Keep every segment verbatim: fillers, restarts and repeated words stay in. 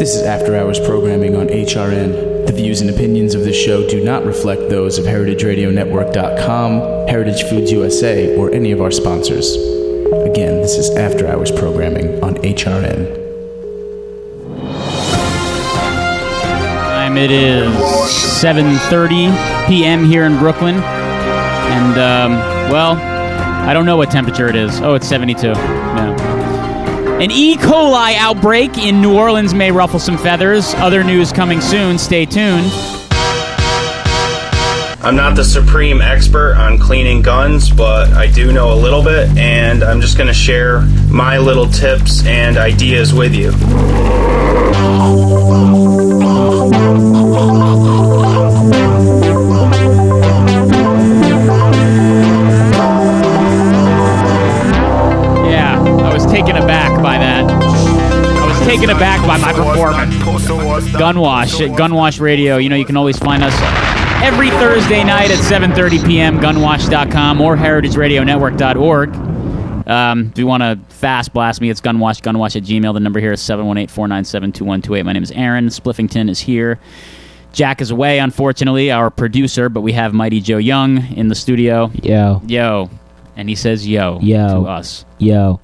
This is After Hours programming on H R N. The views and opinions of this show do not reflect those of Heritage Radio Network dot com, Heritage Foods U S A, or any of our sponsors. Again, this is After Hours programming on H R N. Time it is seven thirty p.m. here in Brooklyn. And, um, well, I don't know what temperature it is. Oh, it's seventy-two. No. An E. coli outbreak in New Orleans may ruffle some feathers. Other news coming soon. Stay tuned. I'm not the supreme expert on cleaning guns, but I do know a little bit, and I'm just going to share my little tips and ideas with you. Taken aback by that. I was taken aback by my performance. Gunwash at Gunwash Radio. You know, you can always find us every Thursday night at seven thirty p.m. gunwash dot com or heritage radio network dot org. Um, if you want to fast blast me, it's gunwash, gunwash at gmail. The number here is seven one eight, four nine seven, two one two eight. My name is Aaron. Spliffington is here. Jack is away, unfortunately, our producer, but we have Mighty Joe Young in the studio. Yo. Yo. And he says yo, yo. to us. Yo.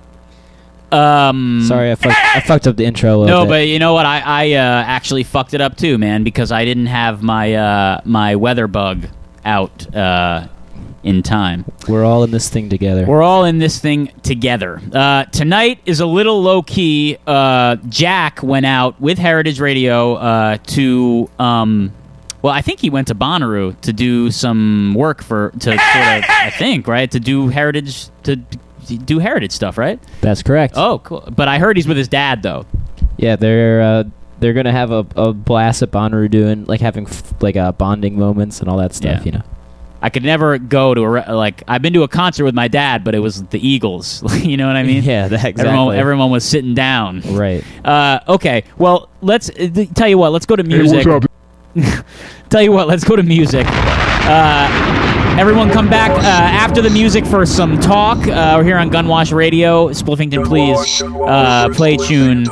Um, Sorry, I fucked, I fucked up the intro a little no, bit. but you know what? I, I uh, actually fucked it up too, man, because I didn't have my uh, my weather bug out uh, in time. We're all in this thing together. We're all in this thing together. Uh, tonight is a little low-key. Uh, Jack went out with Heritage Radio uh, to... Um, well, I think he went to Bonnaroo to do some work for... to sort of, I think, right? To do Heritage... to. do Heritage stuff, right? That's correct. Oh, cool. But I heard he's with his dad, though. Yeah, they're uh, they're gonna have a, a blast at Bonnaroo, doing like having f- like uh, bonding moments and all that stuff. Yeah. You know, I could never go to a re- like I've been to a concert with my dad, but it was the Eagles. You know what I mean? Yeah, that, exactly. Everyone, everyone was sitting down. Right. Uh, okay. Well, let's uh, th- tell you what. Let's go to music. Hey, what's up? Tell you what. Let's go to music. Uh, Everyone come back uh, after the music for some talk. Uh, we're here on Gunwash Radio. Spliffington, please uh, play tune.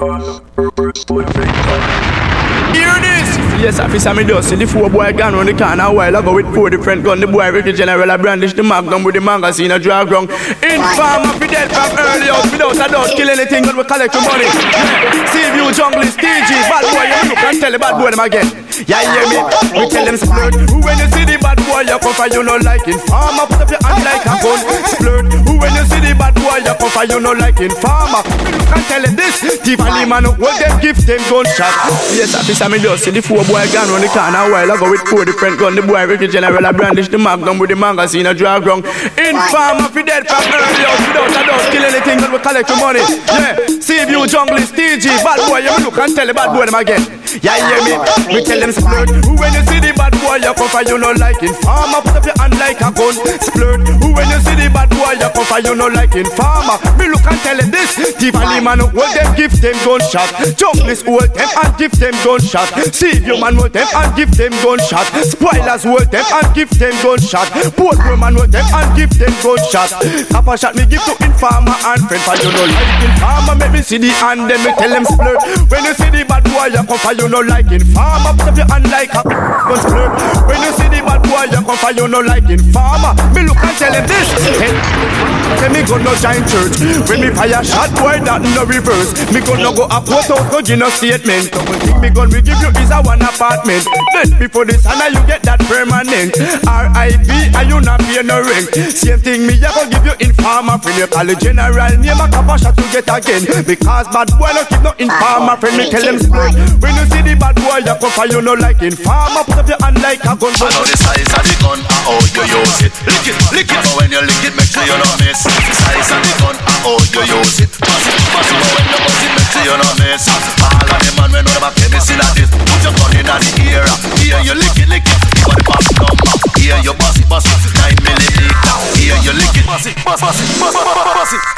Hear this! Yes, officer, me does see the four boy gun on the corner a while ago with four different guns. The boy Ricky General a brandish the magnum with the magazine a drag ground. Informer fi dead from early out without a doubt. Kill anything but we collect the money. See you junglist, D G, bad boy, you look and tell the bad boy them again. Yeah, you hear me? We tell them splurt. When you see the bad boy, you come for you no like informer. Put up your hand like a gun. Splurt. When you see the bad boy, you come for you no like informer. Look and tell them this. Tivoli man, what them give them gunshot. Yes, officer, me just see the four boy gun on the corner a while ago with four different guns. The boy Ricky General a brandish the magnum with the magazine a drag ground. Informer fi dead from early out without a doubt. Kill anything but we collect the money. Yeah, see you junglist, D G, bad boy, you look and tell the bad boy them again. Yeah, you hear me? We tell them splurt. When you see the bad boy, you come for you no like informer. Put up your hand like a gun. Splurt. When you see the bad boy, you come for you no like informer. Me look and tell them this. Tivoli man, hold them, give them gunshot. Junglist, hold them and give them gunshot. See you man, hold them and give them gunshot. Spoilers, hold them and give them gunshot. Both women, hold them and give them gunshot. Kappa shot me give to informer and friend for you no like informer. Make me see the hand, then me tell them splurt. When you see the bad boy, you come for you no like informer. Put up your hand like a gun splurt. When you see the bad boy, you come for you no like informer. Me look and tell him this. Hey, say me go no giant church. When me fire shot boy, that no reverse. Me go no go up, what out, go give no statement. Double thing me gun we give you is a one apartment. Then before this and you get that permanent. R I P and you not pay no rent. Same thing me, I go give you informer. Friend you call the general name a Kappa shot you get again. Because bad boy no keep no informer. Friend me tell them split. When you see the bad boy, you come for you no like informer. Put up your hand like a gun. I know the size of the gun, how you use it. Lick it, lick it, but when you lick it, make sure you don't miss. The size of the gun, how you use it. Bust it, bust it, but when you bust it, make sure you don't miss. All of them man, we know them a chemist in this. Put your gun in the ear. Here you lick it, lick it. Give the boss number. Here you bust it, bust it. Nine millimeter. Here you lick it. Bust it, bust it, bust it, bust it.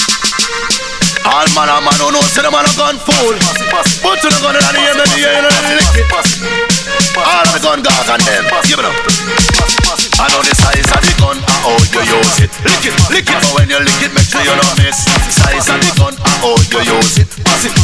All man a man who knows say them man a gun fool. Put to the gun in the ear, maybe you know you lick it. All of the gun guards on them. Give it up. I know the size of the gun and how you use it. Lick it, lick it, but when you lick it, make sure you don't miss. Size of the gun and how you use it. Bust it, bust it, but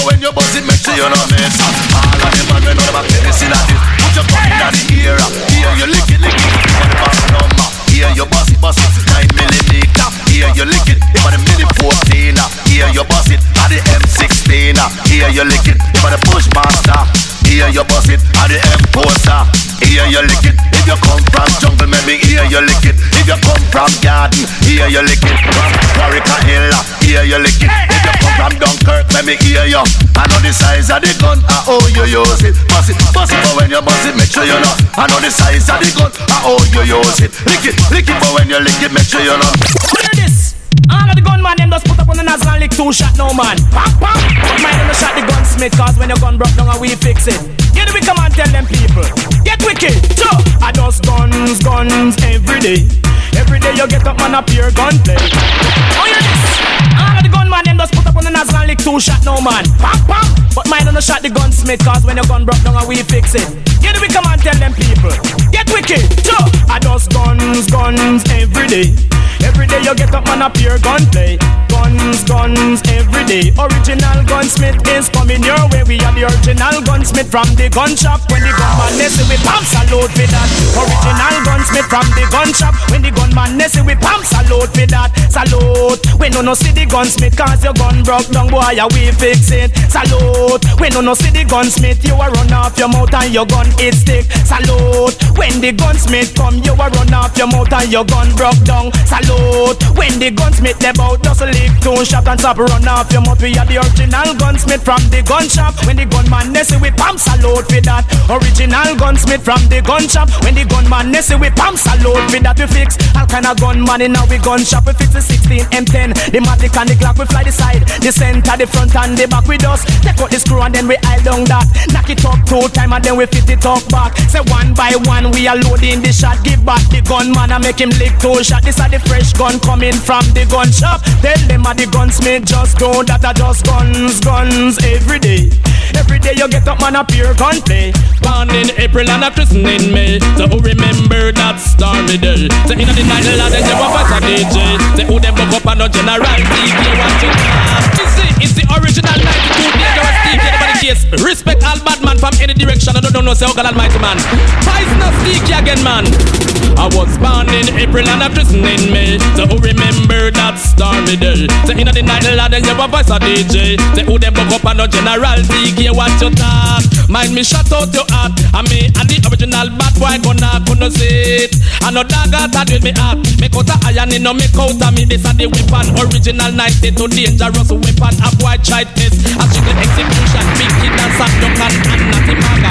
when you buzz it, make sure you don't miss. All of them man, we know them a tennis in a this. Put your gun in the ear. Here you lick it, lick it. One pass number. Here you buzz it, buzz it. Nine millimeter. Here you lick it. For the mini fourteen. Here you buzz it. At the M sixteen. Here you lick it. For the Bushmaster. Here you buzz it. At the M Poster. Here you lick it. If you come from jungle, maybe here you lick it. If you come from garden, here you lick it. From Warwick Hill, here you lick it. If you come from Dunkirk, let me hear you. I know the size of the gun, I how you use it. Bust it, bust it, but when you bust it, make sure you know. I know the size of the gun, I how you use it. Lick it, lick it, but when you lick it, make sure you know. Hear this. All of the gunman them just put up on the nozzle and lick two shot no man. Pop, pop. But mine them shot the gunsmith, cause when your gun broke down and we fix it. Get we come and tell them people, get wicked. So I just guns, guns every day. Every day you get up man a pure gunplay. Oh yeah this. All of the gunman them just put up on the nozzle and lick two shot no man. Pop, pop. But mine them shot the gunsmith, cause when your gun broke down and we fix it. Get we come and tell them people, get wicked. So I just guns, guns every day. Every day you get up man a pure gunplay. Guns, guns every day. Original gunsmith is coming your way. We are the original gunsmith from the gun shop. When the gunman nessy we pump salute for that. Original gunsmith from the gun shop. When the gunman nessy we pump salute for that. Salute. We no no see the gunsmith, cause your gun broke down boy ya we fix it. Salute. We no no see the gunsmith, you a run off your mouth and your gun it stick. Salute. When the gunsmith come, you a run off your mouth and your gun broke down. Salute. When the gunsmith they bout just a lick two shot and stop run off your mouth. We are the original gunsmith from the gun shop. When the gunman nessy we pump salute for that. Original gunsmith from the gun shop. When the gunman nessy we pump salute for that. We fix all kind of gunman in our gun shop. We fix the sixteen M ten, the matic and the Glock. We fly the side, the center, the front and the back. We just take out the screw and then we aisle down that. Knock it up two time and then we fit it up back. Say one by one we are loading the shot. Give back the gunman and make him lick two shot. This are the fresh gun coming from the gun shop. Tell them are the gunsmith just go that are just guns, guns every day. Every day you get up man a pure gunplay. Born in April and a christening May. So who remember that stormy day? Say in the night the lad and you a fight a D J. Say who them buck up and no general T V want to know. Is it, is the original ninety-two dangerous T V anybody case? Respect all bad man from any direction. I don't know say oh God almighty man. Poison sticky again man. I was born in April and a christening May. So who remember that stormy day? Say in the night the lad and you a fight a D J. Say who them buck up and no general T V want to talk. Mind me shut out your heart. And me and the original bad boy gonna gonna say it. And no dagger that with me heart. Make out a iron in no make out a me. This a the weapon. Original ninety-two dangerous weapon. A boy try test. A chicken execution. Big kid and sat down and not in maga.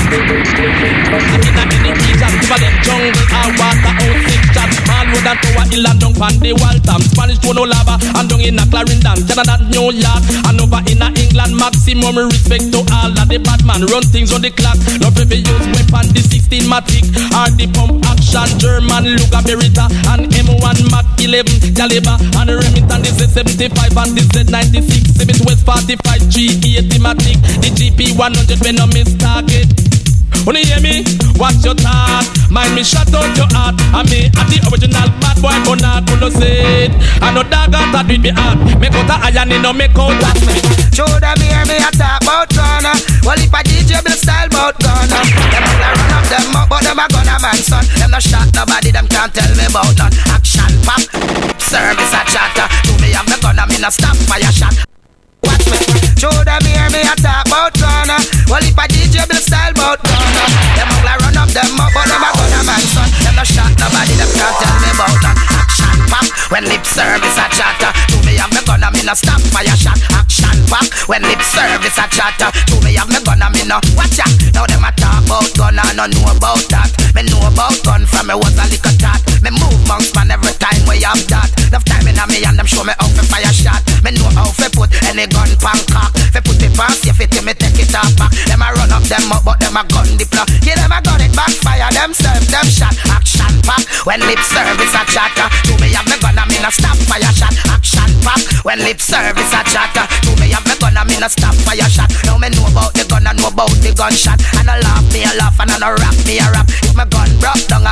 And in a any region. Give a them jungle and water out six chat. Man would and tower hill and down pan the wall tam. Spanish to no lava. And down in a Clarendon. Canada, New York. And over in a England. Maximum respect to all of the bad man. Run things on the clock. Love if you use weapon. The sixteen Matic. Or the pump action. German Luger Beretta. And M one Mac eleven caliber. And Remington the Z seventy-five. And the Z ninety-six. Civic West forty-five. G eighty Matic. The G P one hundred when no miss target. Wanna hear me? What's your thought? Mind me shut out your heart. And me and the original bad boy gonna gonna say it. I know dagger that with me heart. Make out a iron in no make out that me. Show them hear me a talk about gunna. Well if I D J build style about gunna. Them all a run up them up but them a gunna man son. Them no shot nobody them can't tell me about none. Action pop, service a chatter. To me I'm the gunna me no stop fire shot. Watch me. Show them hear me a talk about gunna. Well if I D J build style about gunna. Them all a run up them up but them a gunna man son. Them no shot nobody them can't tell me about none. Action pop, when lip service a chatter. To me I'm the gunna me no stop fire shot. Action pop, when lip service a chatter. To me I'm the gunna me no watch out. Now them a talk about gun and I know about that. Me know about gun from me was a little tat. Me move monks man every time we have that. Enough time in a me and them show me how to fire shot. Me know how to put any gun pan cock. Fi put it past you fit me take it off back. Them a run up them up but them a gun deploy. Yeah them a gun it backfire. Them serve them shot. Action pack when lip service a chatter. To me have me gun and me no stop fire shot. Action pack when lip service a chatter. To me have me gun and me no stop fire shot. Now me know about the gun and know about the gunshot. And I laugh me a laugh and I no rap me a rap. If my gun broke down I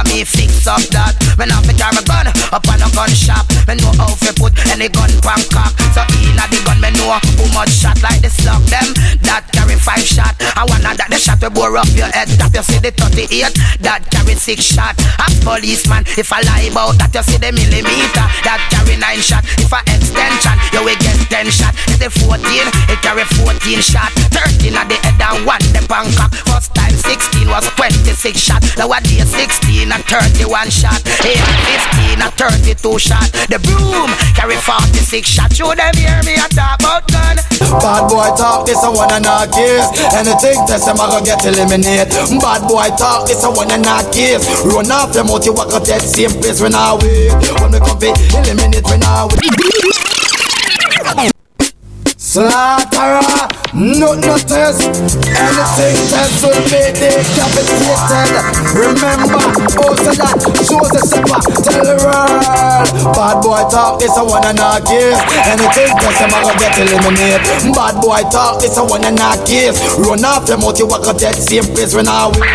cause me fix up that. Me not fi carry gun up on a gun shop. Me know how fi put any gun pan cock. So inna the gun me know who much shot like the slug them that carry five shot. I wanna that the shot will bore up your head. That you see the thirty-eight that carry six shot. As policeman, if I lie about that you see the millimeter that carry nine shot. If I extension, you will get ten shot. If the fourteen, it carry fourteen shot. Thirteen at the head and one the pan cock. First time sixteen was twenty-six shot. Now a day sixteen and thirty-one shot. Here fifteen and thirty-two shot. The broom carry forty-six shot. Should them hear me a talk about gun? Bad boy talk, this a one and a case. Anything test them I go get eliminate. Bad boy talk, this a one and a case. Run off them out, you walk out that same place when I wait. When we come to eliminate when I wait. Slaughterer, no notice. Anything test will be decapitated. Remember, also that shows the supper. Tell the world. Bad boy talk, this a one and a case. Anything test them I go get eliminate. Bad boy talk, this a one and a case. Run off them out, you walk out that same place when I wait.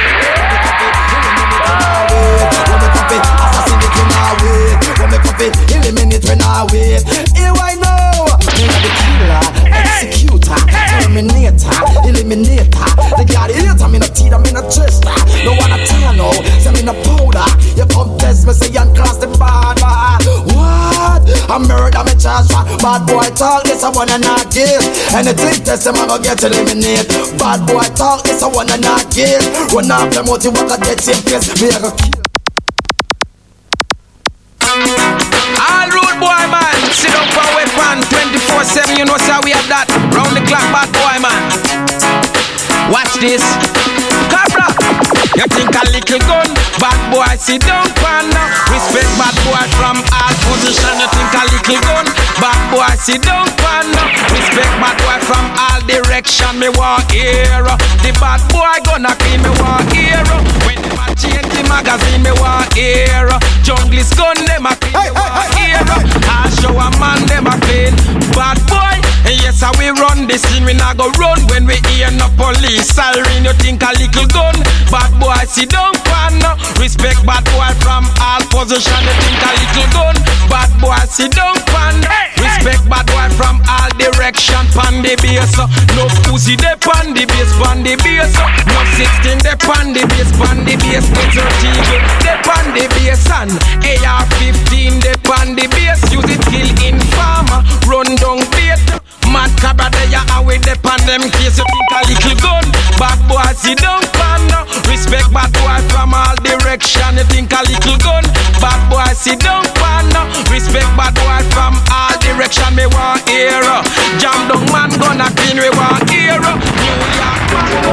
When we come to assassinate when I wait. When we come to eliminate when I wait. Here I know. Me the killer, executor, terminator, eliminator. The gladiator, me no teeter, me no twister. No one a tunnel, say me no powder. You come test me, say you cross the border. What? I murder me charge for. Bad boy talk, this a one and a kill. Anything test them, I go get eliminated. Bad boy talk, this a one and a kill. Run off them out, you walk a dead same place. Me I go kill. All road boy man, sit up for weapon twenty-four seven, you know how we have that. Round the clock bad boy man. Watch this. Cabra, you think a little gun, bad boy sit down pan. Respect bad boy from all position. You think a little gun, bad boy sit down pan. Respect bad boy from all direction. Me want hear the bad boy gonna clean. Me want hear when them a change the magazine. Me want hear junglist gun them a clean. Me want hear I show a man them a clean. Bad boy, and yes I we run the scene. We not go run when we hear no police siren. You think a little gun, bad boy sit down pan. Respect bad boy from all position. You think a little gun, bad boy sit down pan. Respect bad boy from all direction. Pan the base, no pussy de pan the base, pan the base. No sixteen de pan the base, pan the base. No thirteen de pan the base and A R fifteen de pan the base. Use it kill informer, run down bait. Mad cabra they are with the pan them case. You think a little gun, bad boy sit down pan. Respect bad boy from all direction. You think a little gun, bad boy sit down pan. Respect bad boy from all direction. Me want hear jam down man gonna clean. We want hear New York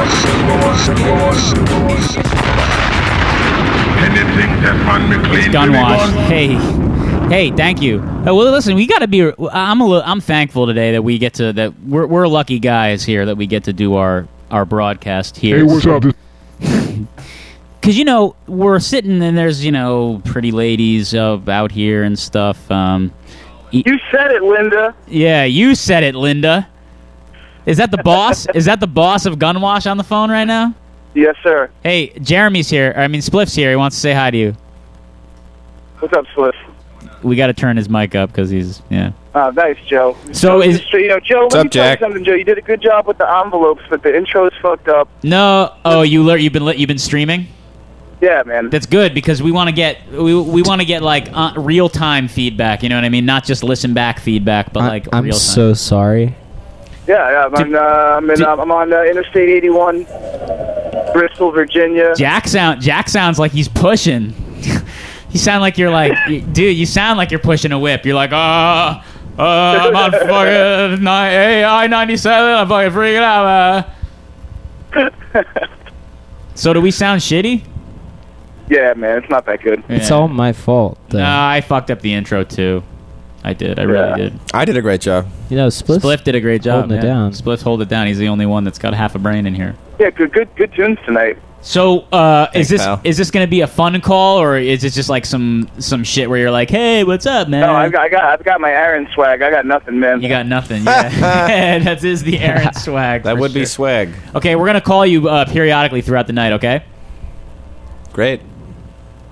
anything that man me clean. Gunwash. Hey. Hey, thank you. Uh, well, listen, we got to be. I'm a. I'm thankful today that we get to that. We're we're lucky guys here that we get to do our our broadcast here. Hey, what's up? Because you know we're sitting and there's you know pretty ladies uh, out here and stuff. Um, you said it, Linda. Yeah, you said it, Linda. Is that the boss? Is that the boss of Gunwash on the phone right now? Yes, sir. Hey, Jeremy's here. I mean, Spliff's here. He wants to say hi to you. What's up, Spliff? We got to turn his mic up because he's yeah. Oh, nice, Joe. So, so is just, you know, Joe? What's let up, me tell Jack? you something, Joe. You did a good job with the envelopes, but the intro is fucked up. No. Oh, you lear- you've been you've been streaming. Yeah, man. That's good because we want to get we we want to get like uh, real time feedback. You know what I mean? Not just listen back feedback, but I, like I'm real time. so sorry. Yeah, yeah. I'm, uh, I'm, in, uh, I'm on uh, Interstate eighty-one, Bristol, Virginia. Jack sound Jack sounds like he's pushing. You sound like you're like, dude. You sound like you're pushing a whip. You're like, oh, uh, I'm on fucking I ninety-seven. I'm fucking freaking out. Uh. So do we sound shitty? Yeah, man. It's not that good. It's all my fault. though. No, I fucked up the intro too. I did. I really Yeah. did. I did a great job. You know, Spliff, Spliff did a great job. holding it yeah. down. Spliff hold it down. He's the only one that's got half a brain in here. Yeah, good, good, good tunes tonight. So, uh, Thanks, is this pal. is this going to be a fun call, or is it just like some some shit where you're like, "Hey, what's up, man?" No, I've got, I got, I've got my Aaron swag. I got nothing, man. You got nothing. Yeah, that is the Aaron swag. That for would be sure. swag. Okay, we're gonna call you uh, periodically throughout the night. Okay. Great.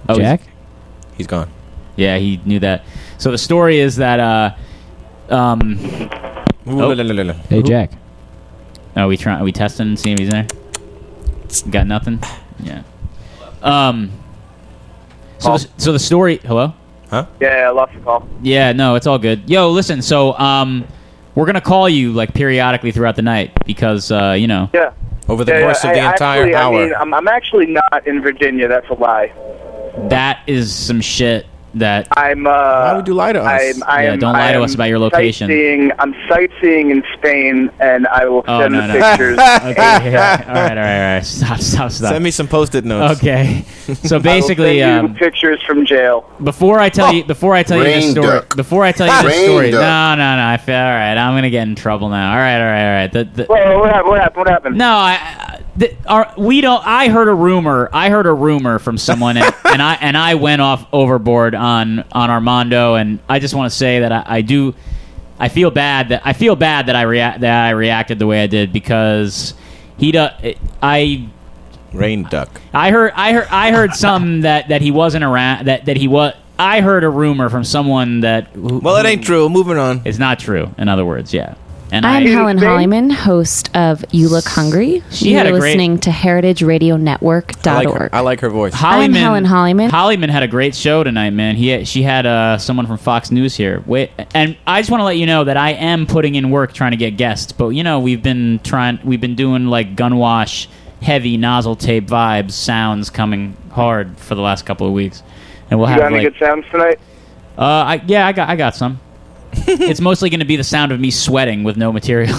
Oh, Jack? He's gone. Yeah, he knew that. So the story is that. Uh, um, oh. Hey, Jack. Are we trying? Are we testing and seeing if he's there? Got nothing. Yeah. Um. So, the, so the story. Hello. Huh? Yeah, I lost the call. Yeah. No, it's all good. Yo, listen. So, um, we're gonna call you like periodically throughout the night because, uh, you know. Yeah. Over the yeah, course yeah, of the I, entire actually, hour. I mean, I'm, I'm actually not in Virginia. That's a lie. That is some shit. That I'm. Uh, Why would you lie to us? I'm, I'm, yeah, don't lie to I'm us about your location. Sightseeing, I'm sightseeing in Spain, and I will Oh, send no, the no. pictures. Okay, yeah. All right, all right, all right. Stop, stop, stop. Send me some post-it notes. Okay. So basically, I will send um, you pictures from jail. before I tell you, before I tell you this Rain story, duck. before I tell you this Rain story, no, duck. no, no. I feel all right. I'm gonna get in trouble now. All right, all right, all right. The, the, Well, what happened? What happened? What happened? no, I. The, our, we don't. I heard a rumor. I heard a rumor from someone, and, and I and I went off overboard on on Armando. And I just want to say that I, I do. I feel bad that I feel bad that I react that I reacted the way I did because he does. I Rain duck. I heard. I heard. I heard some that, that he wasn't around. That that he was. I heard a rumor from someone that. Who, Well, it ain't true. Moving on. It's not true. In other words, yeah. And I'm I, Helen Hollyman, host of You Look Hungry. She You're had a great- listening to heritage radio network I dot like, org. her, I like her voice. Hollyman, I'm Helen Hollyman. Hollyman had a great show tonight, man. He had, she had uh, someone from Fox News here. Wait, and I just want to let you know that I am putting in work trying to get guests. But you know, we've been trying, we've been doing like Gunwash, heavy nozzle tape vibes, sounds coming hard for the last couple of weeks, and we'll You have got any like, good sounds tonight? uh, I, yeah, I got, I got some. It's mostly going to be the sound of me sweating with no material.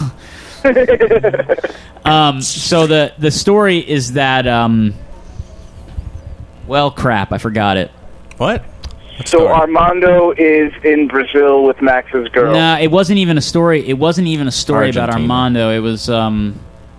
um, so the the story is that, um, well, crap, I forgot it. What? So story? Armando is in Brazil with Max's girl. No, it wasn't even a story. It wasn't even a story about Argentina. Armando. It was, um,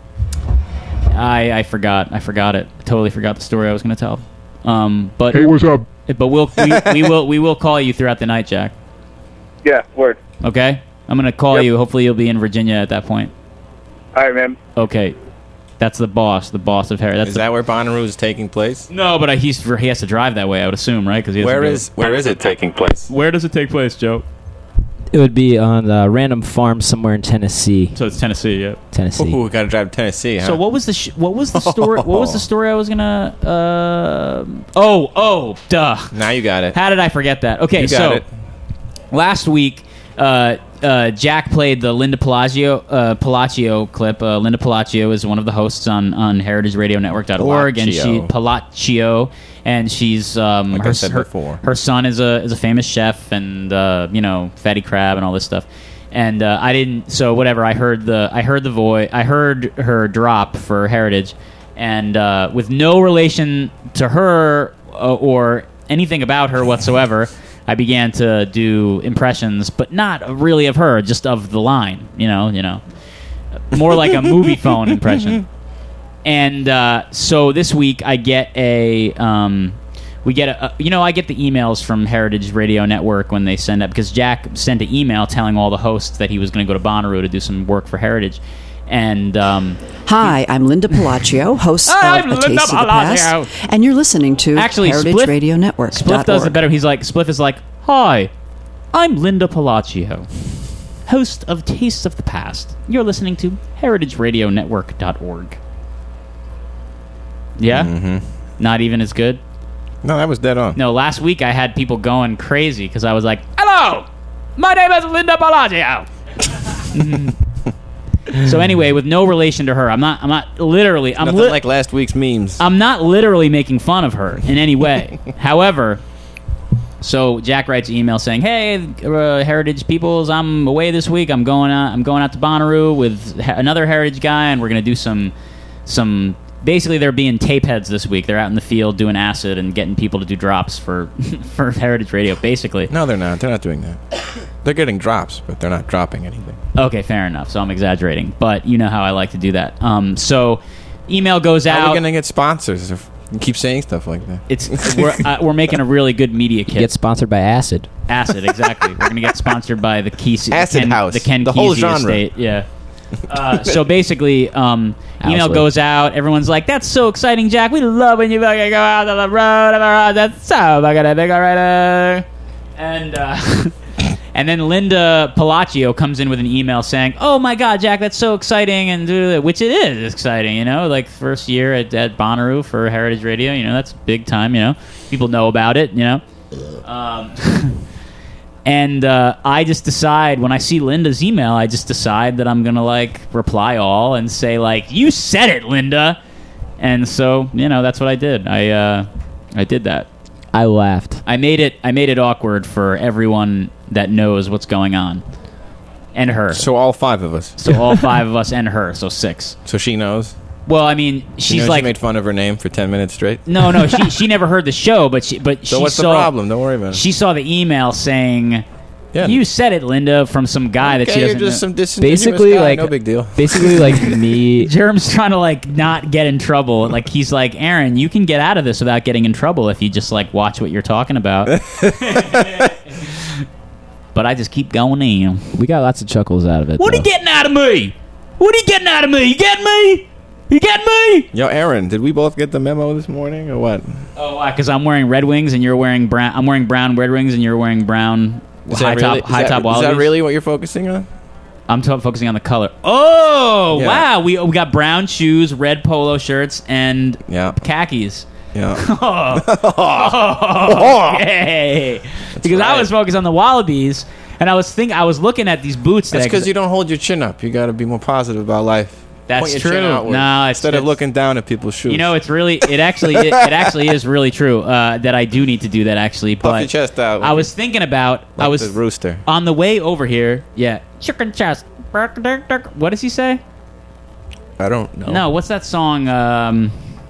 I I forgot. I forgot it. I totally forgot the story I was going to tell. Um, but Hey, what's up? But we'll we, we will we will call you throughout the night, Jack. Yeah, word. Okay, I'm going to call Yep. you. Hopefully, you'll be in Virginia at that point. All right, man. Okay, that's the boss, the boss of Harry. That's Is the, that where Bonnaroo is taking place? no, but I, he's he has to drive that way. I would assume, right? Because Where is where is it taking place? where does it take place, Joe? It would be on a random farm somewhere in Tennessee. So it's Tennessee, yeah. Tennessee. Ooh, we gotta drive to Tennessee, huh? So what was the sh- what was the story? What was the story I was gonna? Uh, oh, oh, duh. Now you got it. How did I forget that? Okay, You got so it. last week, uh, uh, Jack played the Linda Palacio uh, Palacio clip. Uh, Linda Palacio is one of the hosts on on Heritage Radio Network dot org, and she Palacio. Palacio, and she's um, Like her I said her, before. her son is a is a famous chef, and uh, you know, Fatty Crab and all this stuff. And uh, I didn't. So whatever. I heard the. I heard the voice. I heard her drop for Heritage, and uh, with no relation to her uh, or anything about her whatsoever, I began to do impressions, but not really of her, just of the line. You know. You know. More like a movie phone impression. And uh, so this week I get a. Um, We get a, you know, I get the emails from Heritage Radio Network when they send up, because Jack sent an email telling all the hosts that he was going to go to Bonnaroo to do some work for Heritage. And, um... Hi, I'm Linda Palacio, host Hi, of I'm A Linda Taste of the Palacio. Past, and you're listening to Actually, Heritage Spliff, Radio Network. Spliff does it better. He's like, Spliff is like, hi, I'm Linda Palacio, host of Taste of the Past. You're listening to Heritage Radio Network dot org. Yeah? Mm-hmm. Not even as good? No, that was dead on. No, last week I had people going crazy because I was like, hello, my name is Linda Palacio. So anyway, with no relation to her, I'm not. I'm not literally. I'm Nothing li- like last week's memes. I'm not literally making fun of her in any way. However, so Jack writes an email saying, "Hey, uh, Heritage peoples, I'm away this week. I'm going out. I'm going out to Bonnaroo with ha- another Heritage guy, and we're gonna do some some." Basically, they're being tape heads this week. They're out in the field doing acid and getting people to do drops for for Heritage Radio, basically. No, they're not. They're not doing that. They're getting drops, but they're not dropping anything. Okay, fair enough. So I'm exaggerating, but you know how I like to do that. Um, so email goes How out. are we going to get sponsors if you keep saying stuff like that? It's we're uh, we're making a really good media kit. Get sponsored by Acid. Acid, exactly. We're going to get sponsored by the Kesey, Acid the Ken, House, the Ken the whole Kesey genre. estate. Yeah. Uh, so basically, um, Email goes out. Everyone's like, "That's so exciting, Jack. We love when you fucking go out on the road. That's so fucking big already." And uh, and then Linda Palacio comes in with an email saying, "Oh my God, Jack, that's so exciting," and which it is exciting, you know, like first year at, at Bonnaroo for Heritage Radio, you know, that's big time, you know, people know about it, you know. Um, and uh, I just decide when I see Linda's email, I just decide that I'm gonna like reply all and say like, "You said it, Linda," and so you know that's what I did. I uh, I did that. I laughed. I made it. I made it awkward for everyone that knows what's going on, and her. So all five of us. So all five of us and her. So six. So she knows. Well, I mean, She she's knows like you made fun of her name for ten minutes straight. no, no. She she never heard the show, but she but So she what's the saw, problem? Don't worry about it. She saw the email saying, Yeah. "You said it, Linda," from some guy that Okay, she you're doesn't just know. some disingenuous Basically, guy, like no big deal. Basically, like me. Germ's trying to like not get in trouble. Like he's like, "Aaron, you can get out of this without getting in trouble if you just like watch what you're talking about." But I just keep going in. We got lots of chuckles out of it. What are you though. getting out of me? What are you getting out of me? You getting me? You getting me? Yo, Aaron, did we both get the memo this morning or what? Oh, why? Because I'm wearing Red Wings and you're wearing brown. I'm wearing brown Red Wings and you're wearing brown Is high that top really, is high that- top Is wallabies. that really what you're focusing on? I'm t- focusing on the color. Oh Yeah. wow, we we got brown shoes, red polo shirts, and Yeah. khakis. Yeah. Oh, okay. Because I right. was focused on the wallabies, and I was think I was looking at these boots. That's that I- because you don't hold your chin up. You got to be more positive about life. That's Point your true. chin outward No, it's- instead of it's- looking down at people's shoes. You know, it's really, it actually, it, it actually is really true uh, that I do need to do that. Actually, Puff but your chest out. I was thinking about, like I was the rooster. on the way over here. Yeah, chicken chest. What does he say? I don't know. No, what's that song? Um,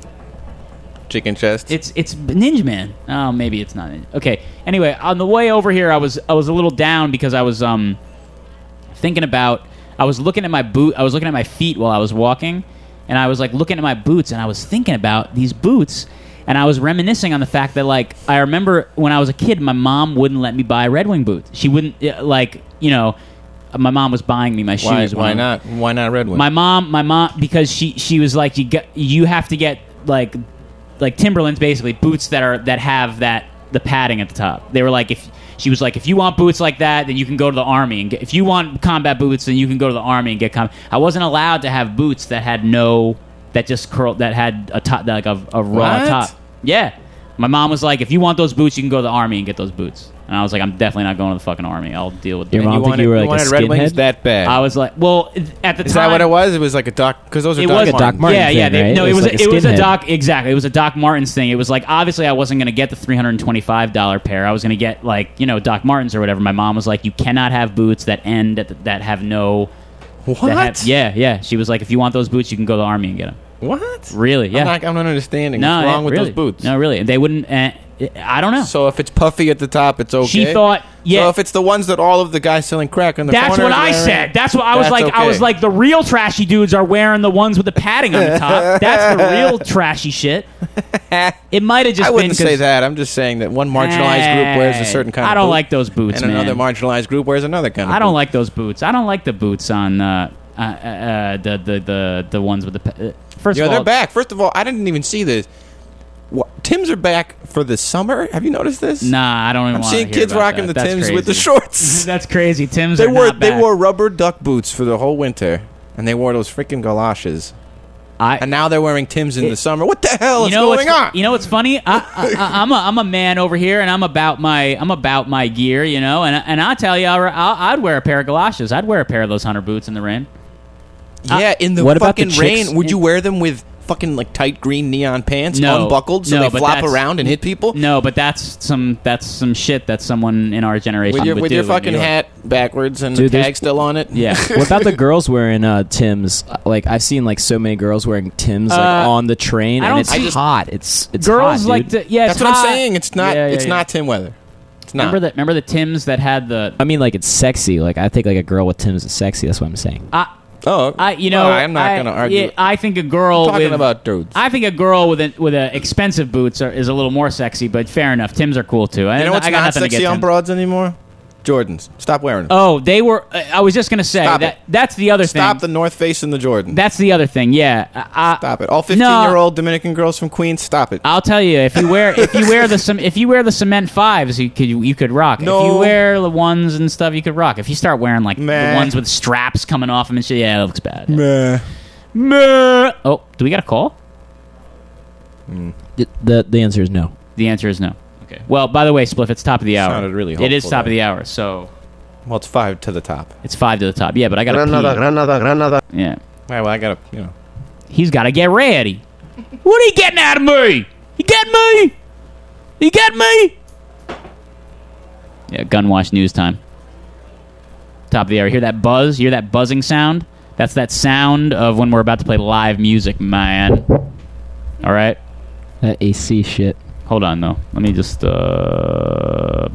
Chicken chest. It's it's Ninja Man. Oh, maybe it's not. Ninja. Okay. Anyway, on the way over here, I was I was a little down because I was um thinking about. I was looking at my boot. I was looking at my feet while I was walking, and I was like looking at my boots, and I was thinking about these boots, and I was reminiscing on the fact that like I remember when I was a kid, my mom wouldn't let me buy Red Wing boots. She wouldn't uh, like you know. My mom was buying me my shoes. Why, when why I- not? Why not Red Wing? My mom, my mom, because she she was like, you get, you have to get like like Timberlands, basically boots that are that have that the padding at the top. They were like, if she was like, if you want boots like that, then you can go to the army and get. If you want combat boots, then you can go to the army and get com. I wasn't allowed to have boots that had no that just curled that had a top like a, a raw What? top. Yeah, my mom was like, if you want those boots, you can go to the army and get those boots. And I was like, I'm definitely not going to the fucking army. I'll deal with Your it. mom you think wanted, you were you like a wanted Red Wings skinhead? that bad. I was like, well, at the time, Is that what it was? It was like a Doc, because those are it Doc was Martens. Doc Marten yeah, yeah. thing, They, right? No, It it was was like a, a it was a skinhead. Doc exactly. It was a Doc Martens thing. It was like obviously I wasn't going to get the three hundred twenty-five dollar pair. I was going to get like you know Doc Martens or whatever. My mom was like, you cannot have boots that end at the, that have no. What? That have, yeah, yeah. She was like, if you want those boots, you can go to the army and get them. What? Really? Yeah. I'm not, I'm not understanding. no, What's wrong yeah, with really. those boots? No, really. They wouldn't. Uh, I don't know. So if it's puffy at the top, it's okay. She thought, yeah. So if it's the ones that all of the guys selling crack on the That's corners what I wearing, said. That's what I was that's like. I okay. was like, the real trashy dudes are wearing the ones with the padding on the top. That's the real trashy shit. It might have just I been wouldn't say 'cause- that. I'm just saying that one marginalized group wears a certain kind of I don't boot, like those boots, and man. another marginalized group wears another kind of I don't boot. like those boots. I don't like the boots on uh, uh, uh, the, the the the ones with the. pa- Uh, first Yo, of all, they're back. First of all, I didn't even see this. What, Tims are back for the summer. Have you noticed this? Nah, I don't even. I'm wanna seeing hear kids about rocking that. the That's Tims with the crazy. shorts. That's crazy. Tims They are wore not they back. wore rubber duck boots for the whole winter, and they wore those freaking galoshes. I, and now they're wearing Tims in It- the summer. What the hell you is know going what's, on? You know what's funny? I, I, I, I'm a I'm a man over here, and I'm about my I'm about my gear, you know. And and I'll tell you, I'll, I'll, I'd wear a pair of galoshes. I'd wear a pair of those hunter boots in the rain. Yeah, in the What about the fucking chicks- rain, would you wear them with fucking like tight green neon pants, No, unbuckled, so no, they but flop that's- around and hit people? No, but that's some that's some shit that someone in our generation With your would with do your in fucking New York. hat backwards and Dude, the there's- tag still on it. Yeah. What about the girls wearing uh, Tims? Like I've seen like so many girls wearing Tims like Uh, on the train, I and don't it's see- hot. It's it's Girls hot, like dude. to yeah. It's That's what hot. I'm saying. It's not. Yeah, yeah, it's yeah. not Tim Weather. It's not. Remember the remember the Tims that had the. I mean, like it's sexy. Like I think like a girl with Tims is sexy. That's what I'm saying. I, oh, I you know well, I'm not I- gonna argue. yeah, I think a girl I'm talking with, about dudes. I think a girl with a, with a expensive boots are, is a little more sexy, but fair enough. Tims are cool too. I, You know what's I got not nothing to sexy get on Tims. broads anymore? Jordans. Stop wearing them. Oh, they were. Uh, I was just gonna say Stop that. it. That's the other thing. Stop the North Face and the Jordan. That's the other thing. Yeah. Uh, stop it. All fifteen-year-old Dominican girls from Queens. Stop it. I'll tell you, if you wear if you wear the some if you wear the cement fives, you could you could rock. No. If you wear the ones and stuff, you could rock. If you start wearing like Meh. the ones with straps coming off them and shit, yeah, it looks bad. Meh. Meh. Oh, do we got a call? Mm. The, the the answer is no. The answer is no. Okay. Well, by the way, Spliff, it's top of the hour. Sounded really It is hopeful top of there. the hour, so. Well, it's five to the top. It's five to the top. Yeah, but I got to Granada, pee. Granada, Granada. Yeah. Right, well, I got to, you know. He's got to get ready. What are you getting out of me? You get me? You get me? Yeah, Gunwash news time. Top of the hour. Hear that buzz? You hear that buzzing sound? That's that sound of when we're about to play live music, man. All right? That A C shit. Hold on, though. Let me just... Uh...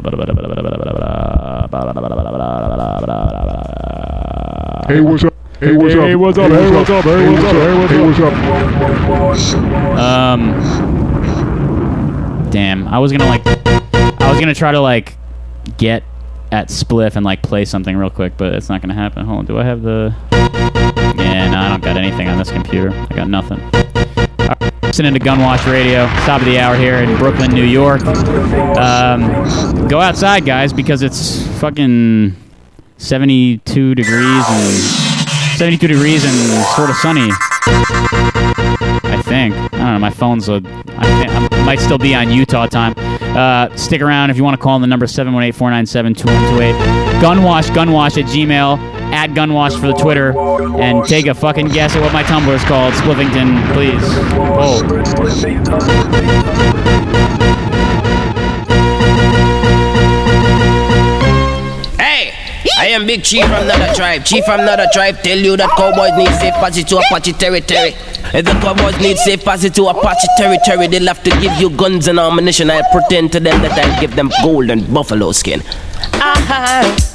Hey, what's up? Hey, what's up? Hey, what's up? Hey, what's up? Hey, what's up? Hey, what's up? Um... Damn. I was gonna, like... I was gonna try to, like, get at Spliff and, like, play something real quick, but it's not gonna happen. Hold on. Do I have the... Yeah, no, I don't got anything on this computer. I got nothing. All right, listening to Gunwash Radio, top of the hour here in Brooklyn, New York. Um, go outside, guys, because it's fucking seventy-two degrees and seventy-two degrees and sort of sunny. I think. I don't know. My phone's a. I, think, I might still be on Utah time. Uh, stick around if you want to call the number seven one eight, four nine seven, two one two eight. Gunwash, gunwash at Gmail. At Gunwash for the Twitter, and take a fucking guess at what my Tumblr is called. Spliffington, please. Oh. Hey, I am Big Chief from another tribe. Chief from another tribe tell you that cowboys need safe passage to Apache territory. If the cowboys need safe passage to Apache territory, they'll have to give you guns and ammunition. I'll pretend to them that I'll give them gold and buffalo skin. Ah.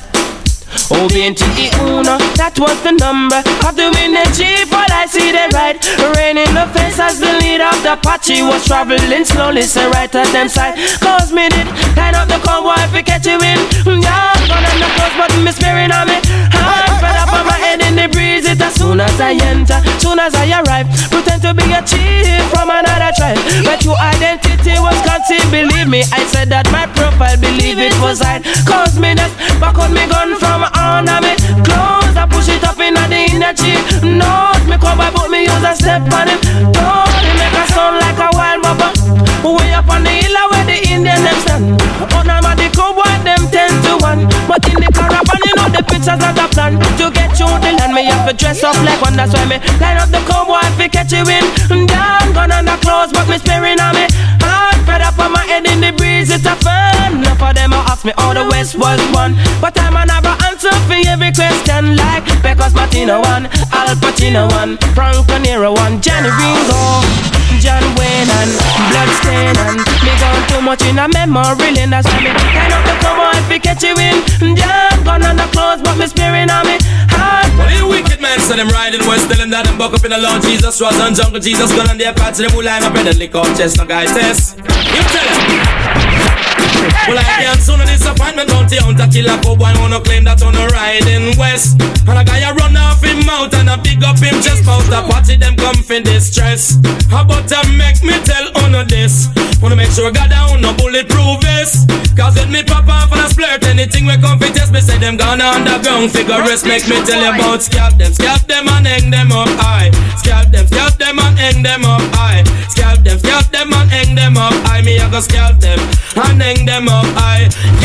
O B N T E uno, that was the number of the winning chief, but I see them right. Rain in the face as the leader of the Apache was traveling slowly, so right at them side. Cause me did line up the convoy if we catch you in. Yeah, gone on the close, but me sparing on me. I'm fed up on my head in the breeze, it as soon as I enter, soon as I arrive. Pretend to be a chief from another tribe, but your identity was concealed, believe me. I said that my profile, believe it was hide. Cause me just back on me gun from on me close, I push it up in the inner cheek. Nose me come by, but me use a step on him. Don't make a sound like a wild mother. Way up on the hill where the Indian them stand. Oh, now the cowboy them ten to one. But in the caravan, you know the pictures of the plan. To get you the land, me have to dress up like one. That's why me line up the cowboy if we catch you in. Down, gun on the clothes, but me sparing on me. I'm fed up on my head in the breeze, it's a fun. Enough of them ask me how the West was won, but I'm an never answer for every question like Pecos Martino one, Al Pacino one, Franco Nero one, Johnny Ringo, John Wayne and Bloodstain and me gone too much in a memory lane. That's why me kind of the come on if we catch you in. Damn, gun on the clothes but me sparing on me heart. Well, you wicked man, so them riding west, tell them that them buck up in the Lord Jesus, Ross and Jungle Jesus, gun on their parts, them who line up in the liquor chest, no guy test. You tell them. Well, I can't soon a disappointment, bounty hunter, killer cowboy, wanna claim that on a riding west. And a guy a run off him mouth and a big up him chest, post a party, them come for distress. How about to make me tell on this? Wanna make sure God down, no bulletproof vest. Cause when me pop off and a splurt, anything we come for test, me say them gone underground, figure rest, make me tell you about scalp them, scalp them and hang them up high. Scalp them, scalp them and hang them up high. Scalp them, scalp them and hang them up high. Me a go scalp them and hang them up high.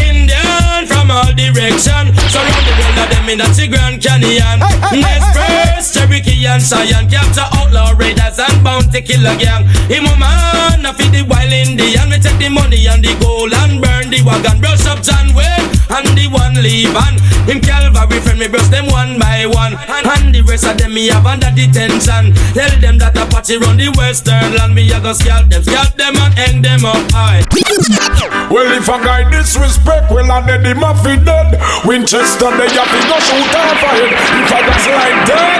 Indian from all direction, surround the world of them in a Grand Canyon. Next verse, Cherokee and Cheyenne, capture outlaw raiders and bounty killer gang. Him a man, I feed the wild Indian. Me take the money and the gold and burn the wagon. Brush up John Wayne and the one leave on. Him Calvary friend, me brush them one by one. And, and the rest of them me have under detention. Tell them that Apache run the western land. Me a go scalp them, scalp them and hang them up high. Well, if a guy disrespect, well, and then him a fi dead. Winchester, they have to go shoot off a head. If I just like that,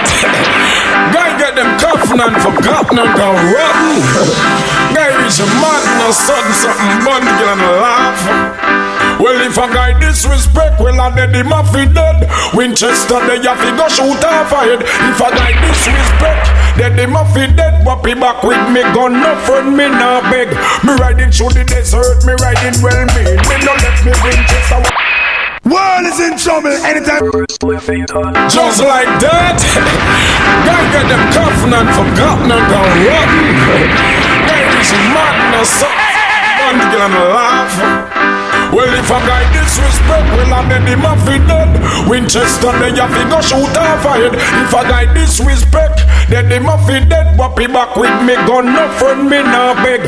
guy get them coffin and forgotten and go rotten. Guy reach a man and sudden something bun, get on laugh. Well, if a guy disrespect, well, I dead him off he dead. Winchester, they have to go shoot off head. If a guy disrespect, dead him off he dead. But be back with me gun, no friend, me nah beg. Me riding through the desert, me riding well mean. Me no let me Winchester. World is in trouble anytime. Just like that, guy get them coughing and forgotten and gone rotten. Guy is madness, one to get on the laugh. Well, if a guy disrespect, well, I dead him off he dead. Winchester, they have to go shoot off head. If a guy disrespect, dead him off he dead. But be back with me gun, no friend, me nah beg.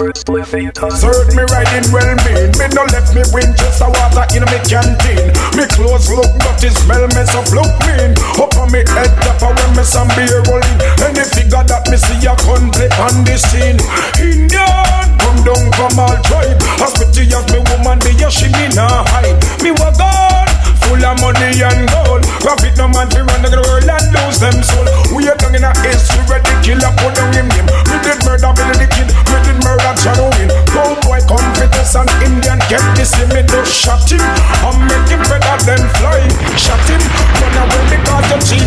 Search me riding well mean. Me no left me Winchester water in me canteen. Me clothes look dirty, smell mess up look mean. Up on me head top when me some beer rolling. Any figure that me see a country on the scene. Indian, come down from all tribe. As pretty as me woman, the she me nah hide. Me was gone, full of money and gold. Profit no man to run the world and lose them soul. We are down in a history where the killer put down him name. We did murder Billy the Kid, we did murder Halloween. Cowboy confidence and Indian get this in me to shot him. I'm making better than fly. Shot him, run away because the chief.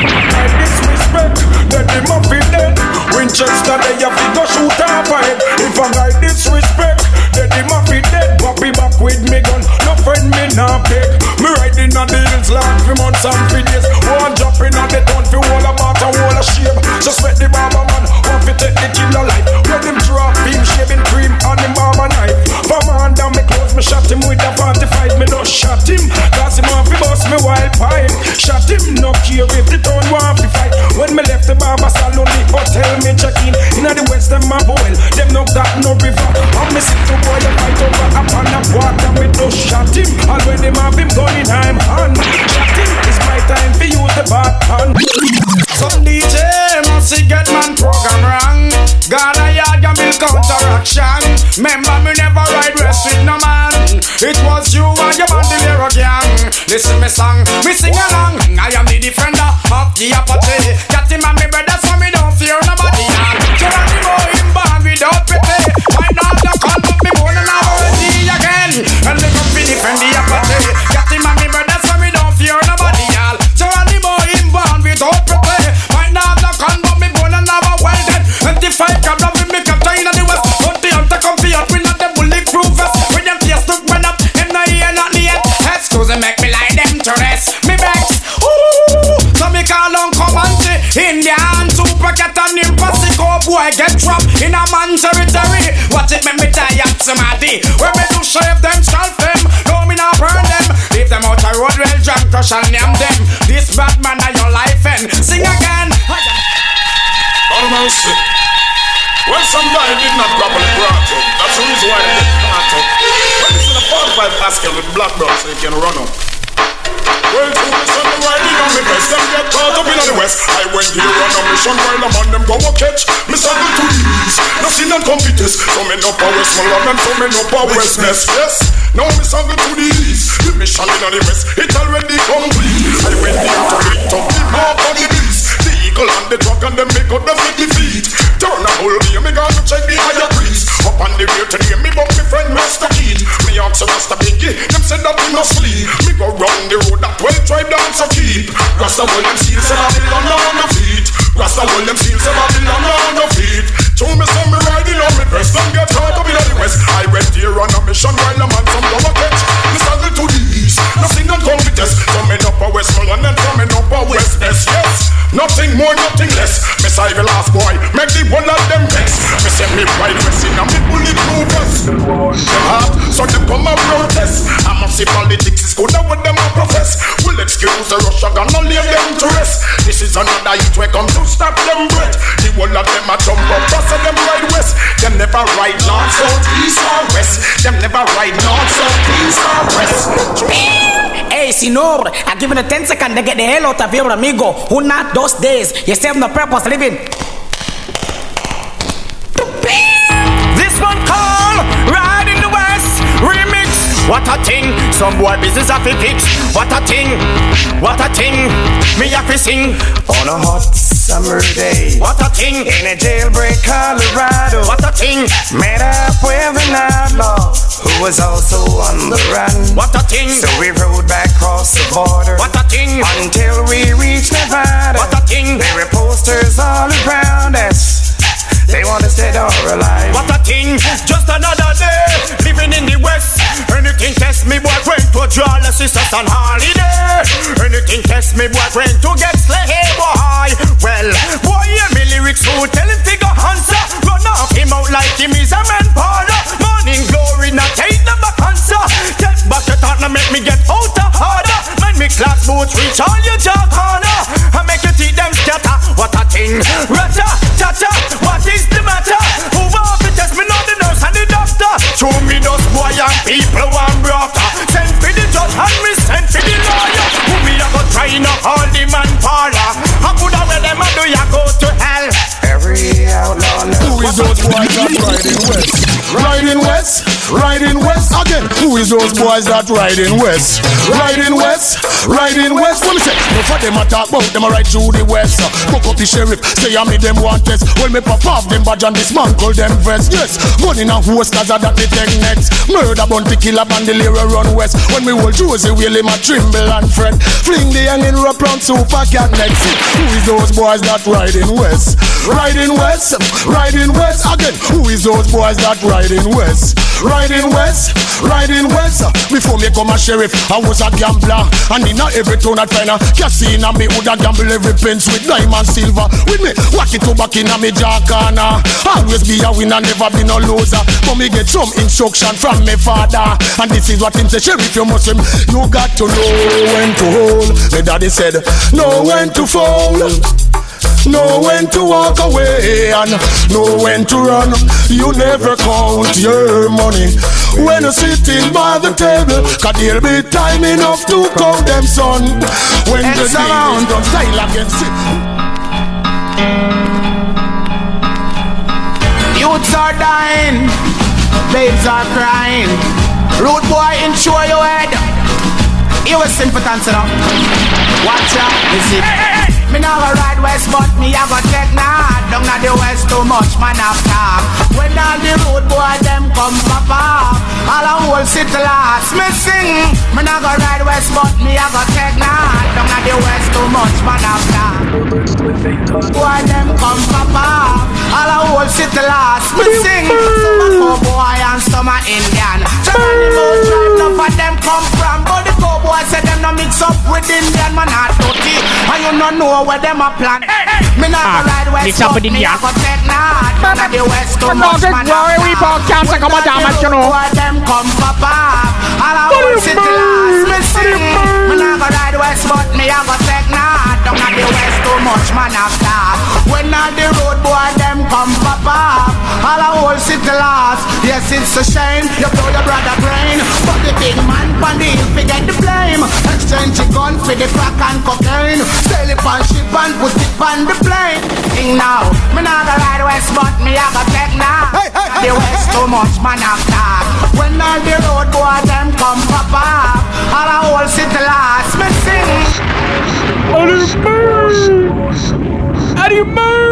I disrespect, that him up in dead. Winchester they have to go shoot off head. If a guy disrespect, that him up in dead. But be back with me gun, no friend me nah beg. Me riding on the hills like three months and three days. One dropping on the town for all about a wall of shame. Suspect the barber man, want to take the killer life. When him drop him, shaving cream on the barber knife. From under me clothes, me shot him with a forty-five. Me no shot him, cause him want to bust me wild pipe. Shot him, no care if the town want to fight. When me left the barber salon, the hotel me check in. Inna the west, them a boil, them no got no river. And me sit to boy a fight over a pan of water. Me no shot him, all when them have him gun in I'm hand. Shot him, it's my time for use the bad hand. Some D J must get man program wrong. Ghana yard can build counteraction. Remember me never ride rest with no man. It was you and your bandolero gang. Listen me song, me sing along. I am the defender of the Apache. Got him and me brother so me don't fear nobody. Geronimo him born without pity. Why not the con of me born and already again. And they come to defend the Apache. Got him and me brother so me don't fear nobody. Geronimo him born without pity. Why not the con of me born and never well dead. And the fight come up with me captain in the west. But the hunter come for us, we not the bulletproof vest. When them tears look run up, them no ear not the head. Excuse me, make me lie them to rest. Me vex, ooh, so me call on Comanche. Indian super cat and him pussy boy get trapped in a man territory. Watch it, make me tired somebody. When me do shave them, scalp them. No, me not burn them. Leave them out a road, well jam, crush and name them. This bad man are your life and sing again. Almost. Well, somebody did not properly brought up. That's the reason why they get caught up. But this is a forty-five Pascal with black belt so you can run up. Well, to the sun, the riding on me best. Them get caught up in the west. I went here on a mission while the man them go a catch. Me circle to the east. Nothing and competence. So me no power small of them, so me no power westness. Yes, now me circle to the east. The mission in the west, it already complete. I went here to lift up the mark on the beast. The eagle and the truck and them make up the fifty feet. Turn a whole day, me gonna check the higher priest. Up on the rear today, me bump me friend Master Keith. Me ask Rasta Pinky, them said that he no sleep. Me go round the road that twelve tribe dance a keep. Rasta hold them seals, say Babylon on the feet. Rasta hold them seals, say Babylon on the feet. Show me some me riding on me breast and get caught up in the west. I went here on a mission while the man from go a catch. Me struggle to the east, nothing and competence. Coming up a Westmoreland and coming up a West S, yes. Nothing more, nothing less. Me say the last boy, make the one of them vex. Me say me ride west in a me bulletproof vest. Them hard, so them come a protest. I must see politics is good at what them a profess. We'll excuse the Russia gonna leave them to rest. This is another hit we come to stop them breath. The whole of them a jump up, pass them ride west. Them never ride north, south, east or west. Them never ride north, south, east or west. Hey, Sinor, I give it a ten second to get the hell out of here, amigo. Who not those days? You still have no purpose living. This one called Ride in the West Remix. What a thing, some boy business have to fix. What a thing, what a thing, me have to sing on a hot summer day. What a thing. In a jailbreak Colorado. What a thing. Met up with an outlaw who was also on the run. What a thing. So we rode back across the border. What a thing. Until we reached Nevada. What a thing. There were posters all around us. They want us dead or alive. What a thing. Just another day. Living in the West. Anything test me, boy, going to draw the sisters on holiday. Anything test me, boy, going to get slay, boy. Well, boy, yeah, me lyrics who tell him figure answer. Run off him out like him is a man powder. Morning glory, not take the back answer. Take back the thought, now make me get out of harder. Make me class boots reach all your jaw corner. I make you teeth them scatter. What a thing. Rata, tata, what is the matter? Who want to test me, not the nurse and the doctor? Show me those boy and people one brother. Send for the judge and me send for the lawyer. Who me a go try no all the man parlor? I could have read them and do ya go to hell? Every outlaw knows. Who is those boys that riding west? Riding west, riding west again. Who is those boys that riding west? Riding west, riding west. What me say? No for them a talk about them a ride through the west. Book up the sheriff, say I me them want test. Well me pop off them badge and dismantle them vest. Yes, gun in a horse cause I that me take next. Murder bounty killer bandolier run west. When me hold Josie wheel him a trimble and friend. Fling the young in rope round super cat next. Who is those boys that riding west? Riding west, riding west again. Who is those boys that riding west? Riding west, riding west. Before me come a sheriff, I was a gambler. And in a every town I find a casino, me woulda gamble every pence with diamond silver. With me, walk it to back in a me jaw corner. Always be a winner, never be no loser. But me get some instruction from me father. And this is what him say, sheriff, you must him. You got to know when to hold. My daddy said, know when to fold. Know when to walk away and know when to run. You never count your money when you're sitting by the table, cause there'll be time enough to count them, son. When the sound don't style against it. Youths are dying, babes are crying. Rude boy, insure your head. You a sympathy now. Watch out, is it? Me now go ride west, but me a go take north. Down at the west too much man have talk. When all the road boy them come pop up, all a whole city last me sing. Me now go ride west, but me a go take north. Down at the west too much man have talk. Boy them come pop up, all a whole city last me sing. Some a cowboy and some a Indian. Some of the most tribe none of them come from, but the cowboy say them no mix up with Indian man not dirty. And you no know where them a plan. Me not go ride west, but me a go take north. Down at the west too much man have talk. Where them come pop up, all a whole city last me sing. Me not go ride west, but me a go take north. Down at the west too much man have talk. When all the road boy them come pop up, all a whole city last. Yes, it's a shame you blow your brother brain, but the big man pon the hill fi get the blame. Exchange your gun for the crack and cocaine. Sail it on ship and put it on the plane. Thing now, me not go ride west, but me a go take now. Hey, hey, the west too much man have talk. When all the road boy them come pop up, all a whole city last me sing. How do you burn? How do you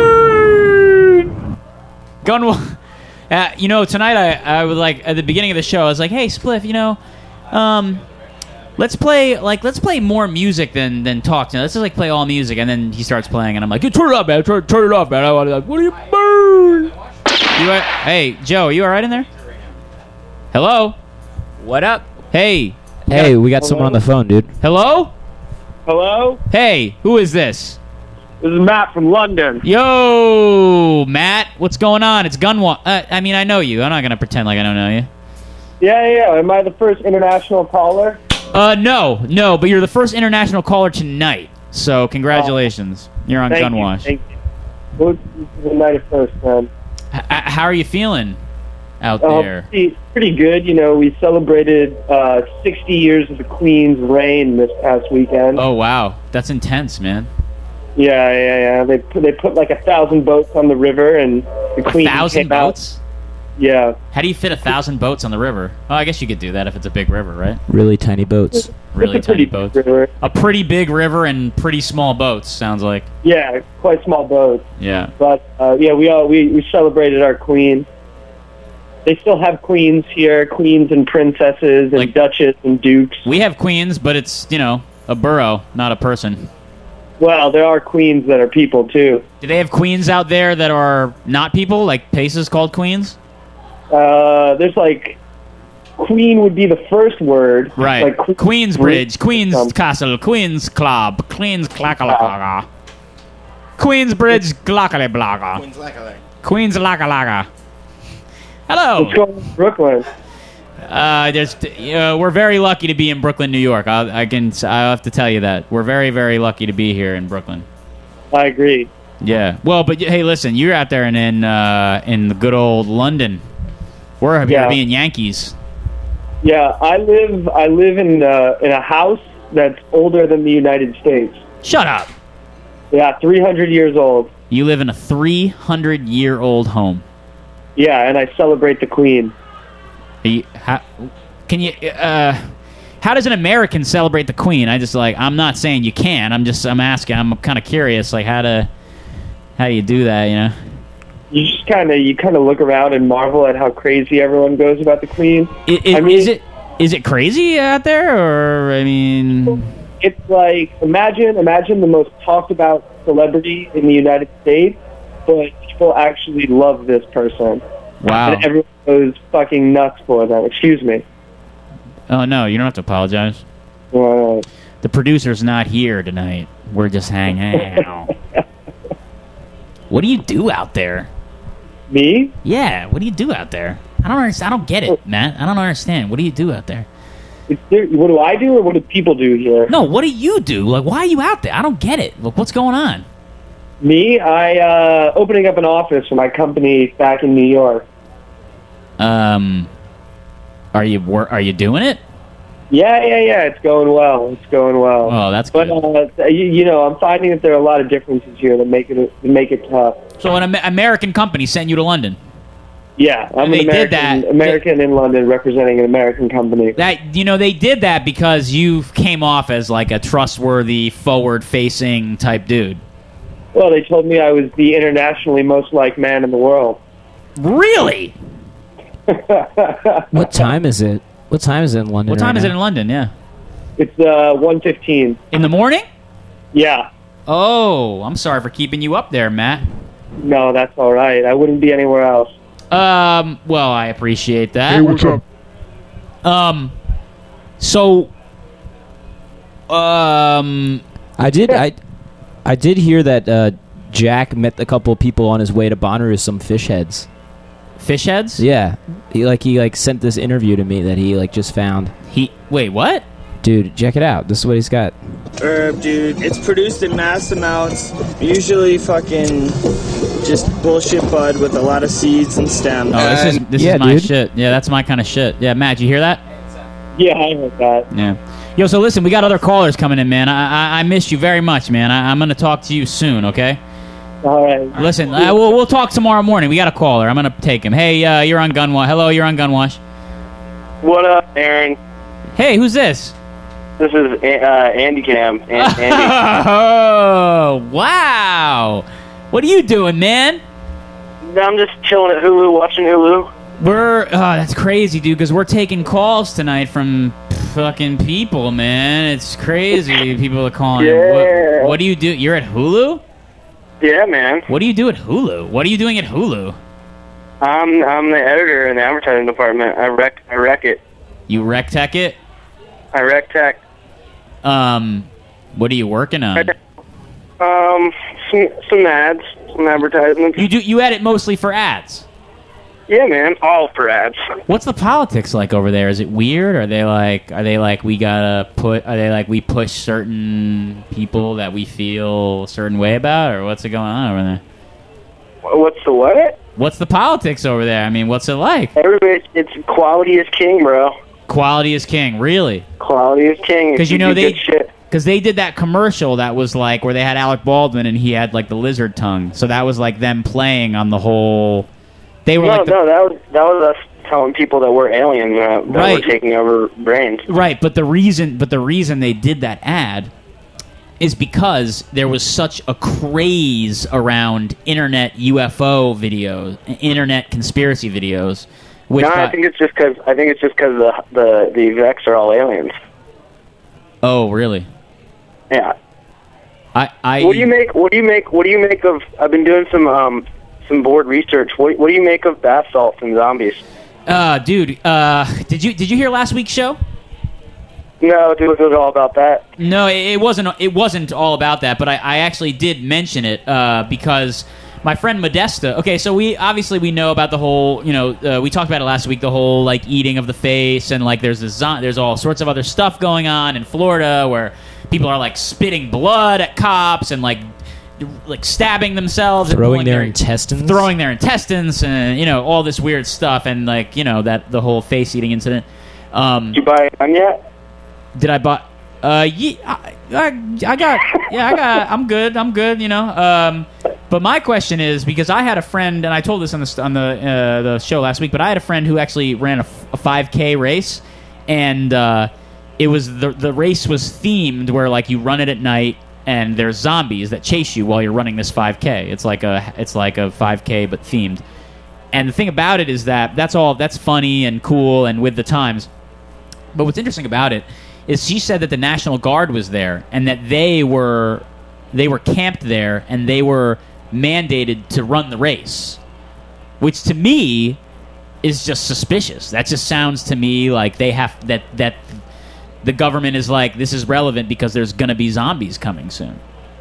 burn? Gun. Uh, you know, tonight I, I would like at the beginning of the show I was like, hey Spliff, you know, um, let's play like let's play more music than than talk. You know, let's just like play all music. And then he starts playing, and I'm like, you turn it up, man, turn, turn it off, man. I want to like, what do you burn? You right? Hey Joe, are you all right in there? Hello. What up? Hey. Hey, got, we got someone on the phone, dude. Hello. Hello. Hey, who is this? This is Matt from London. Yo, Matt, what's going on? It's Gunwa. Uh, I mean, I know you. I'm not gonna pretend like I don't know you. Yeah, yeah. Am I the first international caller? Uh, no, no. But you're the first international caller tonight. So congratulations. Oh, you're on thank Gunwash. You, thank you. Well, this is the night of first, man. H- how are you feeling out uh, there? Pretty, pretty good. You know, we celebrated uh, sixty years of the Queen's reign this past weekend. Oh wow, that's intense, man. Yeah, yeah, yeah. They put, they put like a thousand boats on the river, and the Queen a thousand came boats. Out. Yeah. How do you fit a thousand boats on the river? Oh, I guess you could do that if it's a big river, right? Really tiny boats. Really It's a tiny pretty boats. big river. A pretty big river and pretty small boats. Sounds like. Yeah, quite small boats. Yeah. But uh, yeah, we all we, we celebrated our queen. They still have queens here, queens and princesses and duchess and dukes. We have queens, but it's you know a borough, not a person. Well, there are queens that are people too. Do they have queens out there that are not people, like places called queens? Uh, there's like queen would be the first word, Right. Like que- Queensbridge, Queens Castle, Queens Club, Queens Clackalaclaga. Queensbridge Glockale Blaga. Queens Lackalack. Queens Lackalaga. Hello. What's going on in Brooklyn? Uh, there's, uh, we're very lucky to be in Brooklyn, New York. I, I can, I have to tell you that we're very, very lucky to be here in Brooklyn. I agree. Yeah. Well, but hey, listen, you're out there in in, uh, in the good old London. We're Yeah. yeah. being Yankees. Yeah, I live I live in uh, in a house that's older than the United States. Shut up. Yeah, three hundred years old. You live in a three hundred year old home. Yeah, and I celebrate the Queen. Are you, how, can you? Uh, how does an American celebrate the Queen? I just like. I'm not saying you can. I'm just. I'm asking. I'm kind of curious. Like how to. How do you do that? You know. You just kind of you kind of look around and marvel at how crazy everyone goes about the Queen. I, I, I mean, is it is it crazy out there, or I mean, it's like imagine imagine the most talked about celebrity in the United States, but people actually love this person. Wow. And everyone goes fucking nuts for them. Excuse me. oh no, you don't have to apologize. Uh, The producer's not here tonight. We're just hanging out. What do you do out there? Me? Yeah. What do you do out there? I don't understand. I don't get it, Matt. I don't understand. What do you do out there? It's there, what do I do, or what do people do here? No, what do you do? Like, why are you out there? I don't get it. Look, what's going on? Me? I uh, opening up an office for my company back in New York. Um, are you wor- are you doing it? Yeah, yeah, yeah. It's going well. It's going well. Oh, that's but, good. Uh, you, you know, I'm finding that there are a lot of differences here that make it that make it tough. So, an Am- American company sent you to London. Yeah, I'm They an did American, that. American in London representing an American company. That you know, they did that because you came off as like a trustworthy, forward-facing type dude. Well, they told me I was the internationally most liked man in the world. Really? What time is it? What time is it in London? What time right is now? it in London? Yeah. It's uh, one fifteen. In the morning? Yeah. Oh, I'm sorry for keeping you up there, Matt. No, that's all right. I wouldn't be anywhere else. Um, well, I appreciate that. Hey, what's up? Um, so, um, I did. I, I did hear that uh, Jack met a couple of people on his way to Bonnaroo, some fish heads. Fish heads? Yeah, he like he like sent this interview to me that he like just found. He wait, what? Dude, check it out. This is what he's got. Herb, dude. It's produced in mass amounts. Usually fucking just bullshit bud with a lot of seeds and stems. Oh, this is this yeah, is my dude. shit. Yeah, that's my kind of shit. Yeah, Matt, you hear that? Yeah, I heard that. Yeah. Yo, so listen, we got other callers coming in, man. I I, I missed you very much, man. I, I'm gonna talk to you soon, okay? All right. Listen, I, we'll we'll talk tomorrow morning. We got a caller. I'm gonna take him. Hey, uh, you're on Gunwash. Hello, you're on Gunwash. What up, Aaron? Hey, who's this? This is uh, Andy Cam. An- Andy. Oh, wow. What are you doing, man? I'm just chilling at Hulu, watching Hulu. We're, oh, that's crazy, dude, because we're taking calls tonight from fucking people, man. It's crazy. People are calling. Yeah. What, what do you do? You're at Hulu? Yeah, man. What do you do at Hulu? What are you doing at Hulu? I'm I'm the editor in the advertising department. I rec I wreck it. You rec tech it? I rec tech. Um, what are you working on? Um, some some ads, some advertisements. You do you edit mostly for ads? Yeah, man, all for ads. What's the politics like over there? Is it weird? Are they like are they like we gotta put are they like we push certain people that we feel a certain way about, or what's it going on over there? What's the what? What's the politics over there? I mean, what's it like? Everybody, it's quality is king, bro. Quality is king, really? Quality is king. Because you If know do they good shit. because they did that commercial that was like where they had Alec Baldwin and he had like the lizard tongue. So that was like them playing on the whole They were no, like the, no, that was that was us telling people that we're aliens uh, that Right. were taking over brains. Right, but the reason but the reason they did that ad is because there was such a craze around internet U F O videos, internet conspiracy videos. Which no, I got- think it's just because I think it's just because the the the execs are all aliens. oh, really? Yeah. I, I What do you make? What do you make? What do you make of? I've been doing some um some board research. What What do you make of bath salts and zombies? Uh, dude, uh, did you did you hear last week's show? No, it was all about that. No, it, it wasn't. It wasn't all about that. But I, I actually did mention it uh, because my friend Modesta. Okay, so we obviously we know about the whole. You know, uh, we talked about it last week. The whole like eating of the face and like there's this zo- there's all sorts of other stuff going on in Florida where people are like spitting blood at cops and like like stabbing themselves, and Throwing pulling their intestines? throwing their intestines, and you know all this weird stuff, and like you know that the whole face eating incident. Um, Did you buy it on yet? Did I buy? Uh, yeah, I, I, I got, yeah, I got. I'm good. I'm good. You know. Um, but my question is because I had a friend, and I told this on the on the uh, the show last week. But I had a friend who actually ran a, a five K race, and uh, it was the the race was themed where like you run it at night, and there's zombies that chase you while you're running this five K. It's like a it's like a five K but themed. And the thing about it is that that's all that's funny and cool and with the times. But what's interesting about it is she said that the National Guard was there and that they were they were camped there and they were mandated to run the race, which to me is just suspicious. That just sounds to me like they have that that the government is like, this is relevant because there's going to be zombies coming soon.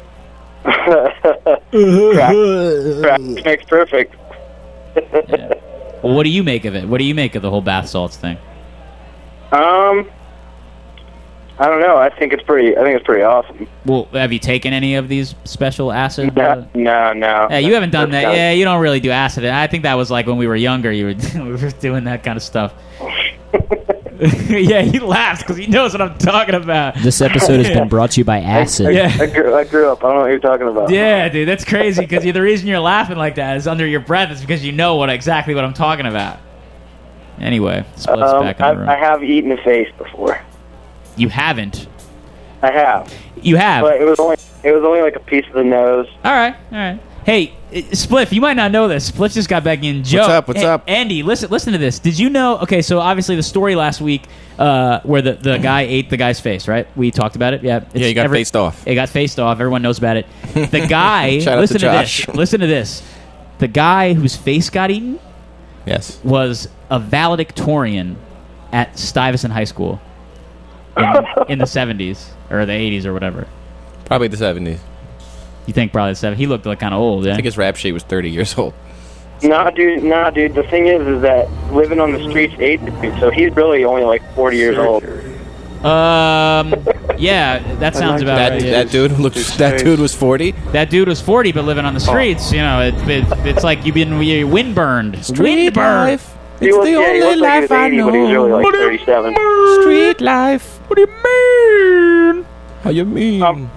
Practice makes perfect. Yeah. Well, what do you make of it? What do you make of the whole bath salts thing? Um, I don't know. I think it's pretty. I think it's pretty awesome. Well, have you taken any of these special acid? uh, No, no, no. Yeah, you haven't done that. That's Yeah, you don't really do acid. I think that was like when we were younger. You were we were doing that kind of stuff. Yeah, he laughs because he knows what I'm talking about. This episode has been brought to you by acid. I, Yeah. I, grew, I grew up. I don't know what you're talking about. Yeah, dude, that's crazy because the reason you're laughing like that is under your breath is because you know what exactly what I'm talking about. Anyway, Split's Um, back in I, the room. I have eaten a face before. You haven't. I have. You have. But it was only it was only like a piece of the nose. All right, all right. Hey, uh, Spliff, you might not know this. Spliff just got back in. Joe, What's up, what's Hey, up? Andy, listen, listen to this. Did you know? Okay, so obviously the story last week uh, where the, the guy ate the guy's face, right? We talked about it. Yeah, it's Yeah, he got faced off. It got faced off. Everyone knows about it. The guy. Shout out listen to to, Josh. this. Listen to this. The guy whose face got eaten. Yes. Was a valedictorian at Stuyvesant High School in, in the seventies or the eighties or whatever. Probably the seventies. You think probably the seventies? He looked like kind of old, yeah? I think his rap sheet was thirty years old. Nah, dude. Nah, dude. The thing is, is that living on the streets ate the dude, so he's really only like forty years old. Um, yeah, that sounds about that, right. yeah. That dude looks. That dude was forty. That dude was forty, but living on the streets. You know, it, it, it's like you've been you're windburned. Street Windburned. life. He It's was, the yeah, he only looked like life he was I eighty, but he was really know. like thirty-seven. Street life. What do you mean? How you mean? Um,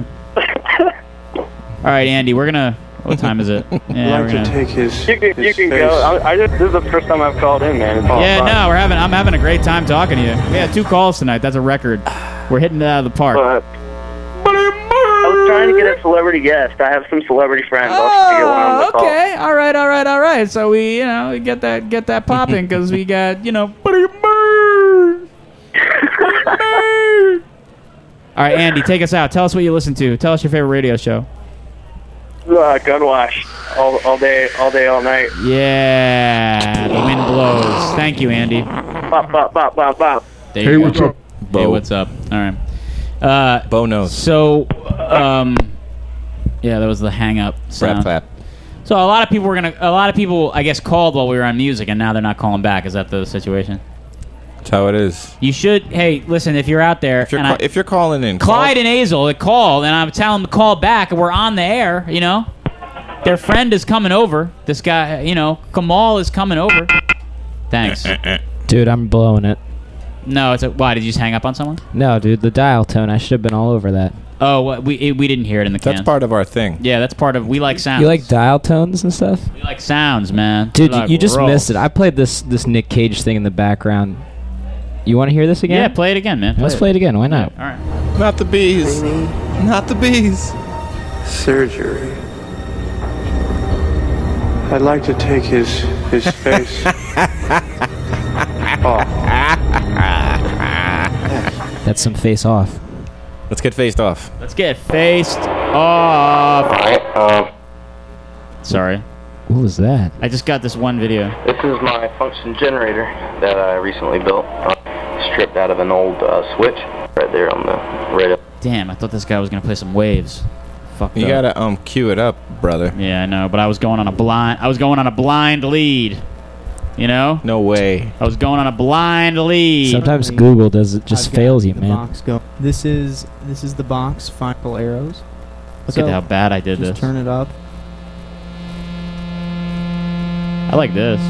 All right, Andy, we're gonna. What time is it? Yeah, we're gonna. his. You can, you can go. I, I just this is the first time I've called in, man. It's all Yeah, fun. no, we're having. I'm having a great time talking to you. We had two calls tonight. That's a record. We're hitting it out of the park. But I was trying to get a celebrity guest. I have some celebrity friends. I'll just get one on the Oh, call. okay. All right. All right. All right. So we, you know, we get that get that popping because we got, you know. All right, Andy, take us out. Tell us what you listen to. Tell us your favorite radio show. Uh, Gunwash all all day, all day, all night. Yeah, the wind blows. Thank you, Andy. Bop, bop, bop, bop, bop. There Hey, you what's go. up? Hey, Bo. what's up? All right. Uh, Bo knows. so, um, yeah, that was the hang up sound. Rap clap. So a lot of people were gonna, a lot of people, I guess, called while we were on music, and now they're not calling back. Is that the situation? That's how it is. You should. Hey, listen, if you're out there, If you're and ca- I- if you're calling in, Clyde and Hazel, they called, and I'm telling them to call back, and we're on the air. You know, their friend is coming over. This guy, you know, Kamal is coming over. Thanks. Dude, I'm blowing it. No, it's a, why did you just hang up on someone? No, dude, the dial tone. I should have been all over that. Oh, what, we we didn't hear it in the can. That's part of our thing. Yeah, that's part of. We like sounds. You like dial tones and stuff? We like sounds, man. Dude, We like you just roll. missed it. I played this this Nick Cage thing in the background. You want to hear this again? Yeah, play it again, man. Let's Play play it again. Why not? All right. Not the bees. Not the bees. Surgery. I'd like to take his his face off. That's some face off. Let's get faced off. Let's get faced off. All right. Um, Sorry. What was that? I just got this one video. this is my function generator that I recently built. Uh, stripped out of an old uh, switch right there on the right up. Damn, I thought this guy was gonna play some waves. Fucked You up. gotta um cue it up, brother. Yeah, I know, but I was going on a blind. I was going on a blind lead. You know? No way. I was going on a blind lead. Sometimes Google does it just I've got fails you, the man. Box go. This is this is the box. Final arrows. Look So, at how bad I did just this. turn it up. I like this.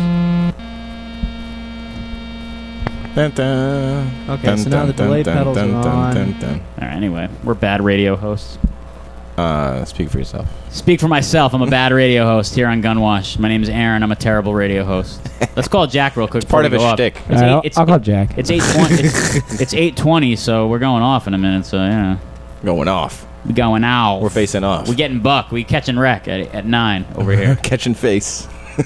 Dun, dun. Okay, Dun, so now dun, the delay dun, pedals dun, are dun, on. dun, dun. All right. Anyway, we're bad radio hosts. Uh, speak for yourself. Speak for myself. I'm a bad radio host here on Gunwash. My name is Aaron. I'm a terrible radio host. Let's call Jack real quick. It's part before of we his go up. shtick. It's All right, eight- I'll- it's I'll call eight- Jack. It's eight twenty. it's, it's eight twenty. So we're going off in a minute. So yeah, Going off. we going out. We're facing off. We getting buck. We catching wreck at at nine over here. Catching face.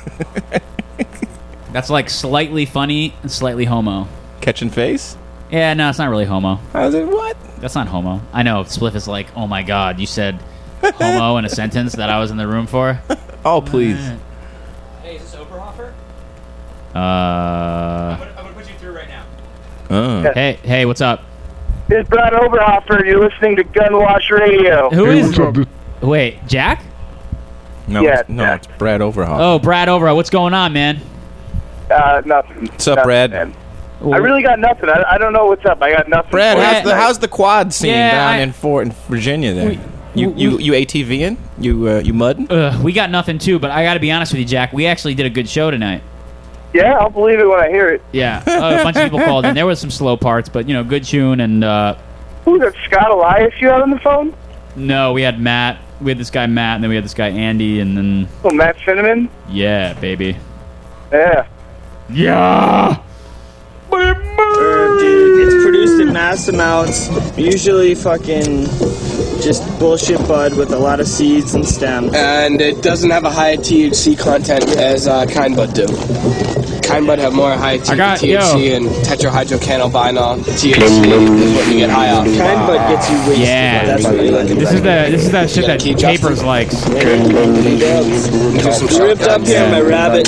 That's like slightly funny and slightly homo. Catching face? Yeah, no, it's not really homo. How's it? What? That's not homo. I know. Spliff is like, oh my god, you said homo in a sentence that I was in the room for. Oh, please. Hey, is this Oberhofer? Uh. I'm gonna put you through right now. Oh. Hey, hey, what's up? This is Brad Oberhofer. You're listening to Gunwash Radio. Who is? Wait, Jack? No, Yeah, it's, no, it's Brad Overhaul. Oh, Brad Overall. What's going on, man? Uh, nothing. What's up, Nothing, Brad? man. I really got nothing. I, I don't know what's up. I got nothing. Brad, for you how's the, tonight. how's the quad scene Yeah, down I- in Fort in Virginia there? We- you we- you you ATVing? You uh, you mudding? Ugh, we got nothing too, but I got to be honest with you, Jack. We actually did a good show tonight. Yeah, I'll believe it when I hear it. Yeah, uh, a bunch of people called in. There was some slow parts, but you know, good tune. And uh, Who's that Scott Elias you had on the phone? no, we had Matt. We had this guy Matt, and then we had this guy Andy, and then Oh, Matt Cinnamon? yeah, baby. Yeah. Yeah. Uh, dude, it's produced in mass amounts. Usually fucking just bullshit bud with a lot of seeds and stems. And it doesn't have a high T H C content as uh, Kind Bud do. Kind Bud have more high T- I got- T H C yo. and tetrahydrocannabinol. T H C is what you get high off. Kind bud gets you wasted. Yeah, That's what you like. this is the this is that shit that Keep Capers likes. Do some You ripped up here, my rabbit.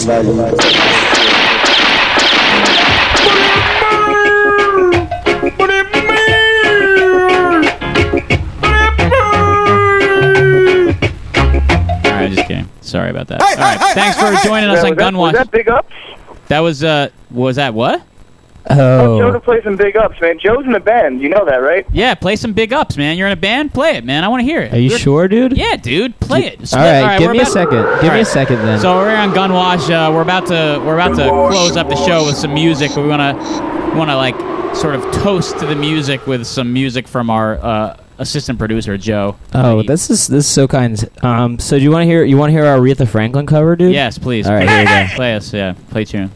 All right, just kidding. Sorry about that. All right, thanks for joining us Yeah, on was that, Gunwash. was that Big Ups? That was uh, was that what? Oh, Joe Oh, to play some Big Ups, man. Joe's in a band. You know that, right? Yeah, play some big ups, man. You're in a band. Play it, man. I want to hear it. are you You're- sure, dude? Yeah, dude. Play it. All right, give we're me a about- second. All Give me a right. second then. So we're on Gunwash. Uh, we're about to we're about to close up the show with some music. But we want to we want to like sort of toast to the music with some music from our uh, assistant producer Joe. Oh, this is this is so kind. Um, so do you want to hear you want to hear our Aretha Franklin cover, dude? Yes, please. All right, play, here we go. play us. Yeah, play tune.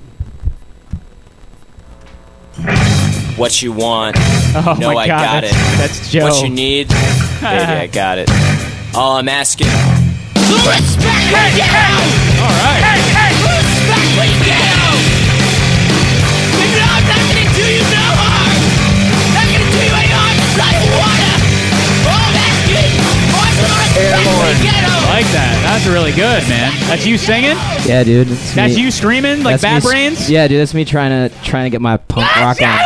What you want? Oh no, my I God, got that's, it. That's Joe. What you need? Baby, I got it. All I'm asking. Respect what you do! All right. Hey, hey, respect what you do! You know I'm not gonna do you no harm! Not gonna do you any harm, I don't wanna! All I'm asking for some respect what you do! I like that. That's really good, man. That's you singing? Yeah, dude. It's That's me. you screaming like That's me Bad s- Brains? Yeah, dude. That's me trying to trying to get my punk rock on.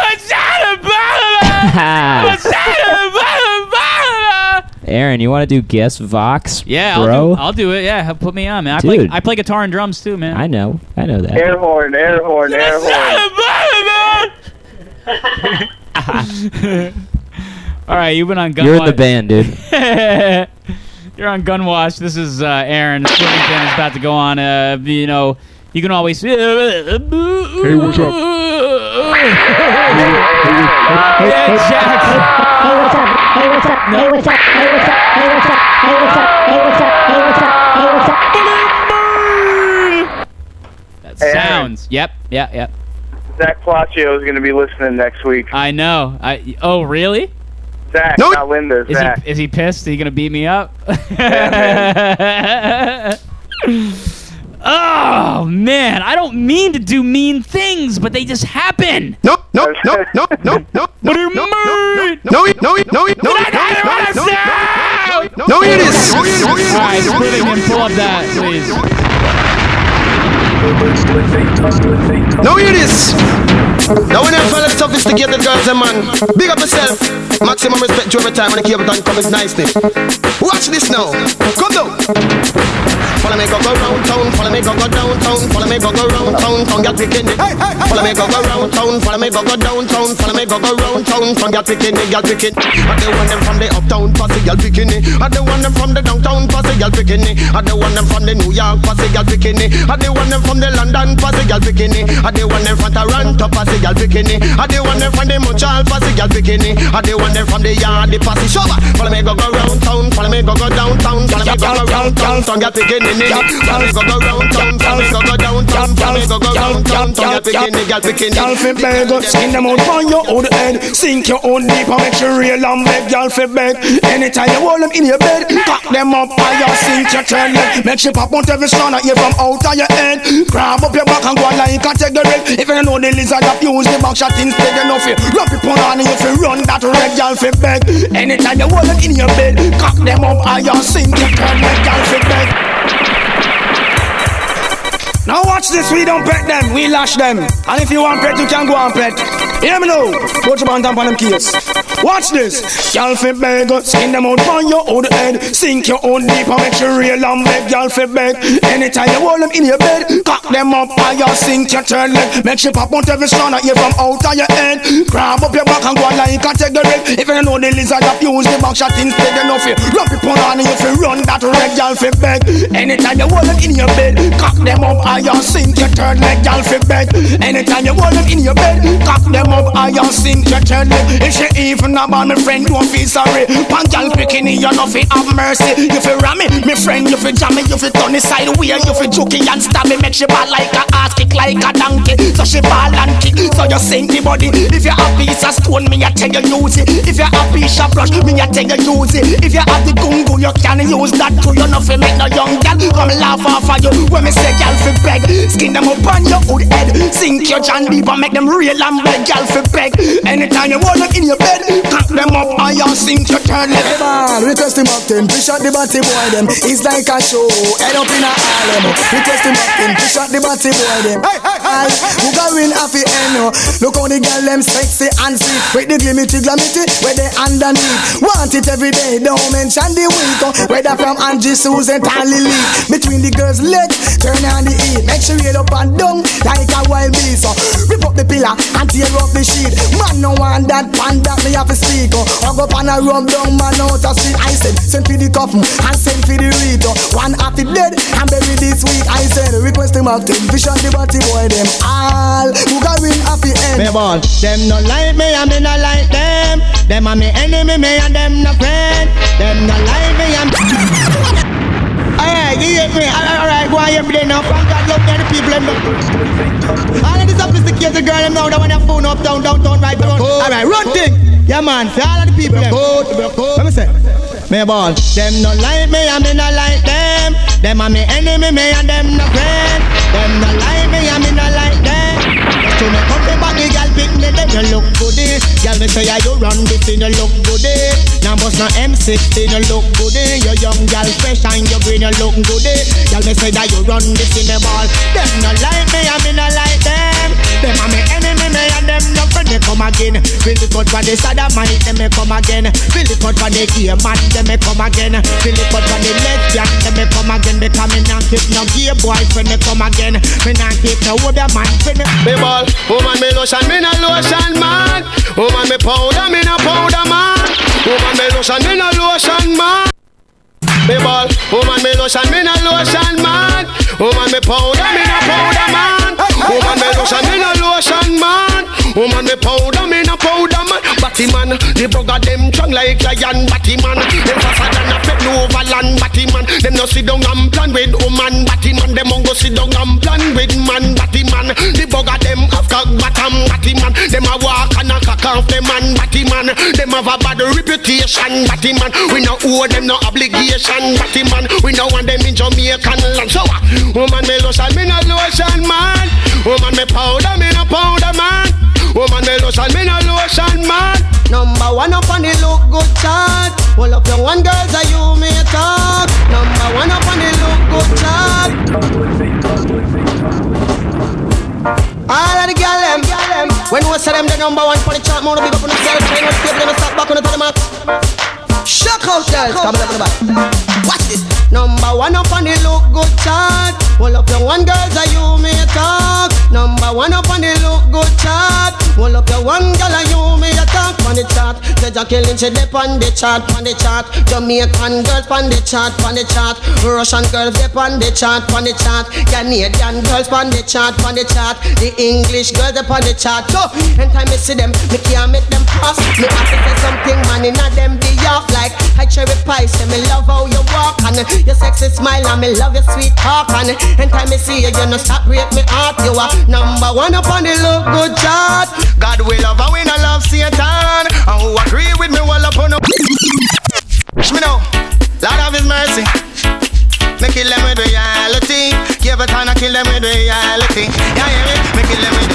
Aaron, you want to do guest Vox? Yeah, I'll bro. do, I'll do it. Yeah, put me on, man. I Dude. play I play guitar and drums too, man. I know. I know that. Air horn, air horn, air horn. All right, you've been on Gunwash. You're in the band, dude. You're on Gunwash. This is uh, Aaron. Splittington is about to go on. Uh, you know, you can always. Hey, what's up? Yeah, Jack. Hey, what's up? Hey, what's up? Hey, what's up? Hey, what's up? Hey, what's up? Hey, what's up? Hey, what's up? Hey, what's up? Hey, what's up? That Hey, sounds. Yep. Yeah. Yep. Zach Palaccio is going to be listening next week. I know. I. Oh, really? Zach, No. not Linda. Is Zach. he? Is he pissed? Is he gonna beat me up? Oh man, I don't mean to do mean things, but they just happen. No, no, no, no, no, no. What do you mean? No, it, no, it, no, it, no, it, no, no, it is. All right, splitting him. Pull up that, please. No, it is. Now when I find the sophisticated girls and man, big up yourself. Maximum respect to every time when the cable time comes nicely. Watch this now. Come down. Follow me, go go round town. Follow me, go go downtown. Follow me, go go round town. From get picking it. Follow me, go go round town. Follow me, go go downtown. Follow me, go go round town. From get picking it, get picking. I the one them from the uptown, posse, get picking it. I the one them from the downtown, posse, get picking it. I the one them from the New York, posse, get picking it. I the one them from the London, posse, get picking it. I the one them from Toronto, posse, get picking it. I the one them from the Montreal, posse, get picking it. I the one them from the yard, the posse, shower. Follow me, go go round town. Follow me, go go downtown. Follow me, go go round town. From get picking it. Follow me, go go round town. Follow me, go go downtown. Follow me, go go round town. From get picking it, get picking it. Y'all fi beg, skin them out on your own head. Sink your own deep and make you real and beg. Y'all fi beg. Anytime you hold them in your bed, cock them up and you sink your turn leg. Make you pop out every strand of ear from out of your head. Grab up your back and go like a take the red. If you know the lizard up, use the back shot instead. You know fi rub it on and you fi run that red. Y'all fi beg. Anytime you hold them in your bed, cock them up and you sink your turn leg. Y'all fi beg. Now watch this, we don't pet them, we lash them. And if you want pet, you can go and pet. Hear me now, go to band on them keys. Watch this, y'all fi beg, skin them out on your own head. Sink your own deep and make you real and beg, y'all fi beg. Anytime you hold them in your bed, cock them up and you sink your turn leg. Make you pop out every strand of ear from out of your head. Grab up your back and go like a take the red. If you know the lizard up, use the back shot instead. You know fi rub it on and you fi run that red, y'all fi beg. Anytime you hold them in your bed, cock them up and you sink your turn leg, y'all fi beg. Anytime you hold them in your bed, cock them up and you sink your turn leg. If she even about my friend, don't feel sorry. Pan y'all picking you know fi have mercy. You fi ram me, me friend, you fi jam me, you fi turn the side where you fi jokey and stab me. Make she ball like a ass, kick like a donkey. So she ball and kick, so you sink the body. If you have piece of stone, me I tell you use it. If you have piece of brush, me I tell you use it. If you have the gungo, you can use that too. You know fi make no young girl come laugh off of you. When me say y'all fi beg, skin them up on your hood head. Sink your John deep and make them real and beg. Y'all fi beg. Anytime you hold them in your bed, cock them up and you sink your turn leg. Hey man, request him up ten, push out the body boy them. It's like a show, head up in a Harlem. Request him up ten, push out the body boy them. Hey, hey, hey, who got win happy end? Look how the girl them sexy and sweet. With the glimity glamity, where they underneath. Want it every day, don't mention the week. Whether from Angie, Susan, and Lily. Between the girls' legs, turn on the heat. Make sure you up and down like a wild beast. So rip up the pillar and tear up the sheet. Man no want that pan that me have to speak. Hug up and a rub down man out of street. I said send for the coffin and send for the reed. One happy dead and bury this week. I said request him out ten, vision the body boy them all who got win happy end. Me ball, them no like me and me no like them. Them are me enemy, me and them no friend. Them no like me and alright, you hear me? Alright, go on here play now. Thank God love the people and all of this sophisticated girl them now that want their phone up down downtown right down. Alright, run thing. Yeah man, for all of the people them. Let me say. Me ball, them no like me and me no like them. Them are me enemy, me and them no friend. Them no like me and me no like them. So me come back, the girl pick me, then you look good. Girl me say, yeah, you run this thing, you look good. Now bust no M sixteen, you look good. You young girl fresh and you green, you look good. Girl me say that you run this in the ball. Them no like me and me no like them. Them are me enemy, me and them no friend. They come again. Feel it out for the sada man, them me come again. Feel it out for the gay man, them me come again. Feel it out for the lesbian, them me come again. Because me not keep no gay boyfriend, me come again. Me not keep no other man friend. Me ball, woman me lotion, me no lotion man. Woman me powder, me no powder man. Woman me lotion, me no lotion man. Me ball, woman me lotion, me no lotion man. Woman me powder, me no powder man. Woman me lotion, me no lotion man. Woman me powder, me no powder man. But batty man. The bugger them strong like lion batty man. Them faster than a pet over land batty man. Them no sit down and plan with woman batty man. Them won't go sit down and plan with man batty man. The bugger them have cock bottom batty man. Them a walk and a cock off them man batty man. Them have a bad reputation batty man. We no owe them no obligation batty man. We no want them in Jamaican land. So uh, woman me lotion, me no lotion man. Woman me powder, me no powder man. Woman me lotion, me no lotion man. Number one up on the look good chart. Hold up your one girls that you may talk. Number one up on the look good chart. All of the gal them, when we say them the number one for the chart, more big up on the self. When we skip them, stop back on the telemark. Shock out girls, come up in the back. Watch this. Number one up on the look good chart. Hold up your one girls that you may talk. Number one up on the look good chart. Hold up your one girl and you may talk on the chart. The Jacqueline she dip on the chart, on the chart. Jamaican girls on the chart, on the chart. Russian girls dip on the chart, on the chart. Canadian girls on the chart, on the chart. The English girls dip on the chart. So, anytime I see them, me can't make them pass. Me have to say something, man, inna them be off like I cherry pie. Say me love how you walk and your sexy smile and me love your sweet talk. And anytime I see you, you no stop break me heart. You are number one up on the look good chart. God will love and we no love Satan. And who agree with me well up on the me know, Lord of His mercy. Me kill them with reality. Give a time to kill them with reality. Yeah, yeah, yeah. Me kill them with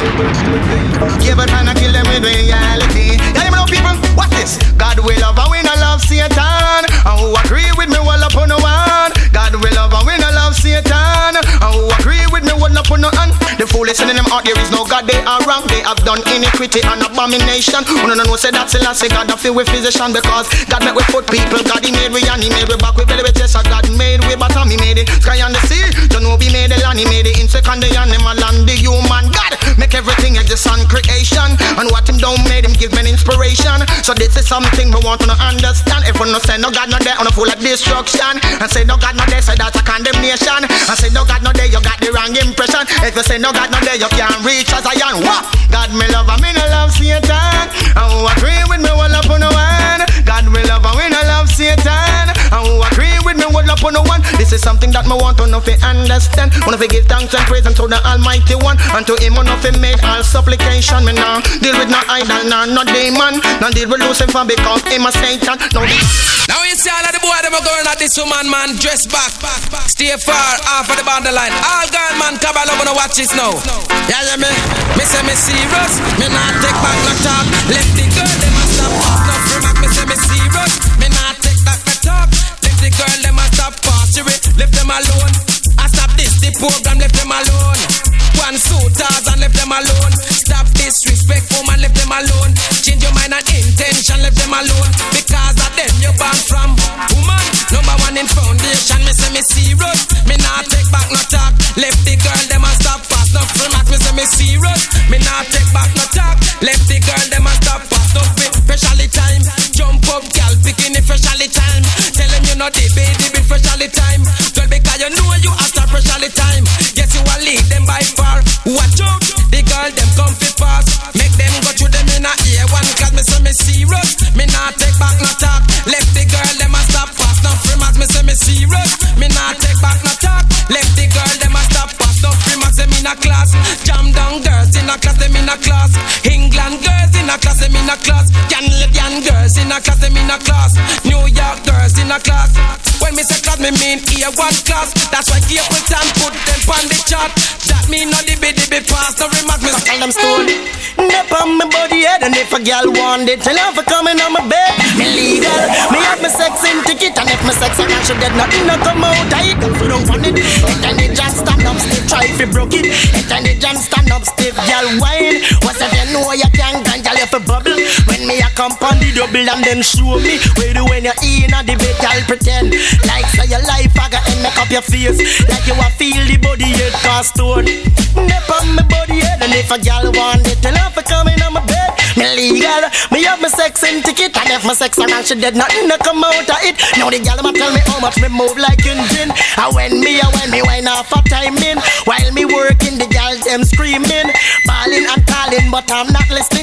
Give a time to kill them with reality. Yeah, you know people, what's this? God will love and we no love Satan. And who agree with me well up on the one. God will love and we no love Satan. And who agree with me well up on the hand. The foolish in them out there is no God, they are wrong. They have done iniquity and abomination. Oh no no no, say that's the last say God I feel with physician. Because God make we foot people. God he made we and he made we back we belly with chest. God made we bottom. He made it sky and the sea. Don't know he made the land. He made it in second day and him a land the human. God make everything exist on creation. And what him don't made him give me inspiration. So this is something we want to understand. If we no say no God no there on a full of destruction. And say no God no there, say that's a condemnation. And say no God no there, you got the wrong impression. If you say no God no there, you can't reach as I am. What? God me love and me no love Satan. And who agree with me well up on the one. God me love and we no love Satan. And who agree with me well up on the one. This is something that me want to know if you understand. Wanna give thanks and praise unto the Almighty One. And to him wanna fi make all supplication. Me now deal with no idol, no no demon. Now deal with Lucifer because him a Satan. No now you see all of the boy them are going at this woman man. Dress back, stay far off of the borderline. All girl man come along wanna watch this now. Yeah yeah me, me say me serious. Me not take back no talk. Left the girl them a stop off no free back. Me say me serious. Me not take back no talk. Left the girl them a stop partially. Left them alone. I stop this the program. Left them alone. One suitors and left them alone. Stop disrespect woman. Left them alone. Change your mind and intention. Left them alone. Because of them you born from woman. Number one in foundation. Me say me serious. Me not take back no talk. Left the girl them a stop fast. No free back. Me say me serious. Me not take back no talk. Left the girl them a stop fast. No free. Specially time. Jump up girl picking it specially time. Tell them you know the baby be specially time. Girl because you know you after specially time. Guess you will lead them by far. Watch out. The girl them come fi pass. Make them go through them in a ear one. Cause me say me serious. Me not take back no talk. Left the girl them a stop fast. No free max me say me serious. Me not take back no talk. Left the girl them a stop fast. No free max them in a class. Jam down girls in a class them in a class. England girls in a class them in a class. Canadian girls in a class them in a class. New York girls in a class. When me say class me mean ear one class. That's why Capleton put them on the chart. That mean no the biddy be pass. No remark me tell them story. Nip on my body head and if a girl want it, tell her for coming on my bed. Me legal. Me have my sex in ticket and if my sex and I should get nothing no come out. I eat if you don't want it. It and it just stand up stiff. Try if you broke it. It and it just stand up stiff. Girl wine. What's if you know you can't ganjal if you bubble. When me a come on the double and then show me where do when you're in a the bed, girl pretend like say your life I got and make up your face like you a feel the body head cast stone. Nip on my body head and if a girl want it, tell her for coming on my bed. Me legal, me have my sex in ticket and if my sex and she dead, nothing to come out of it. Now the girl ma tell me how much me move like engine. And when me, and when me wine off a timing, while me working, the girl them screaming, bawling and calling, but I'm not listening.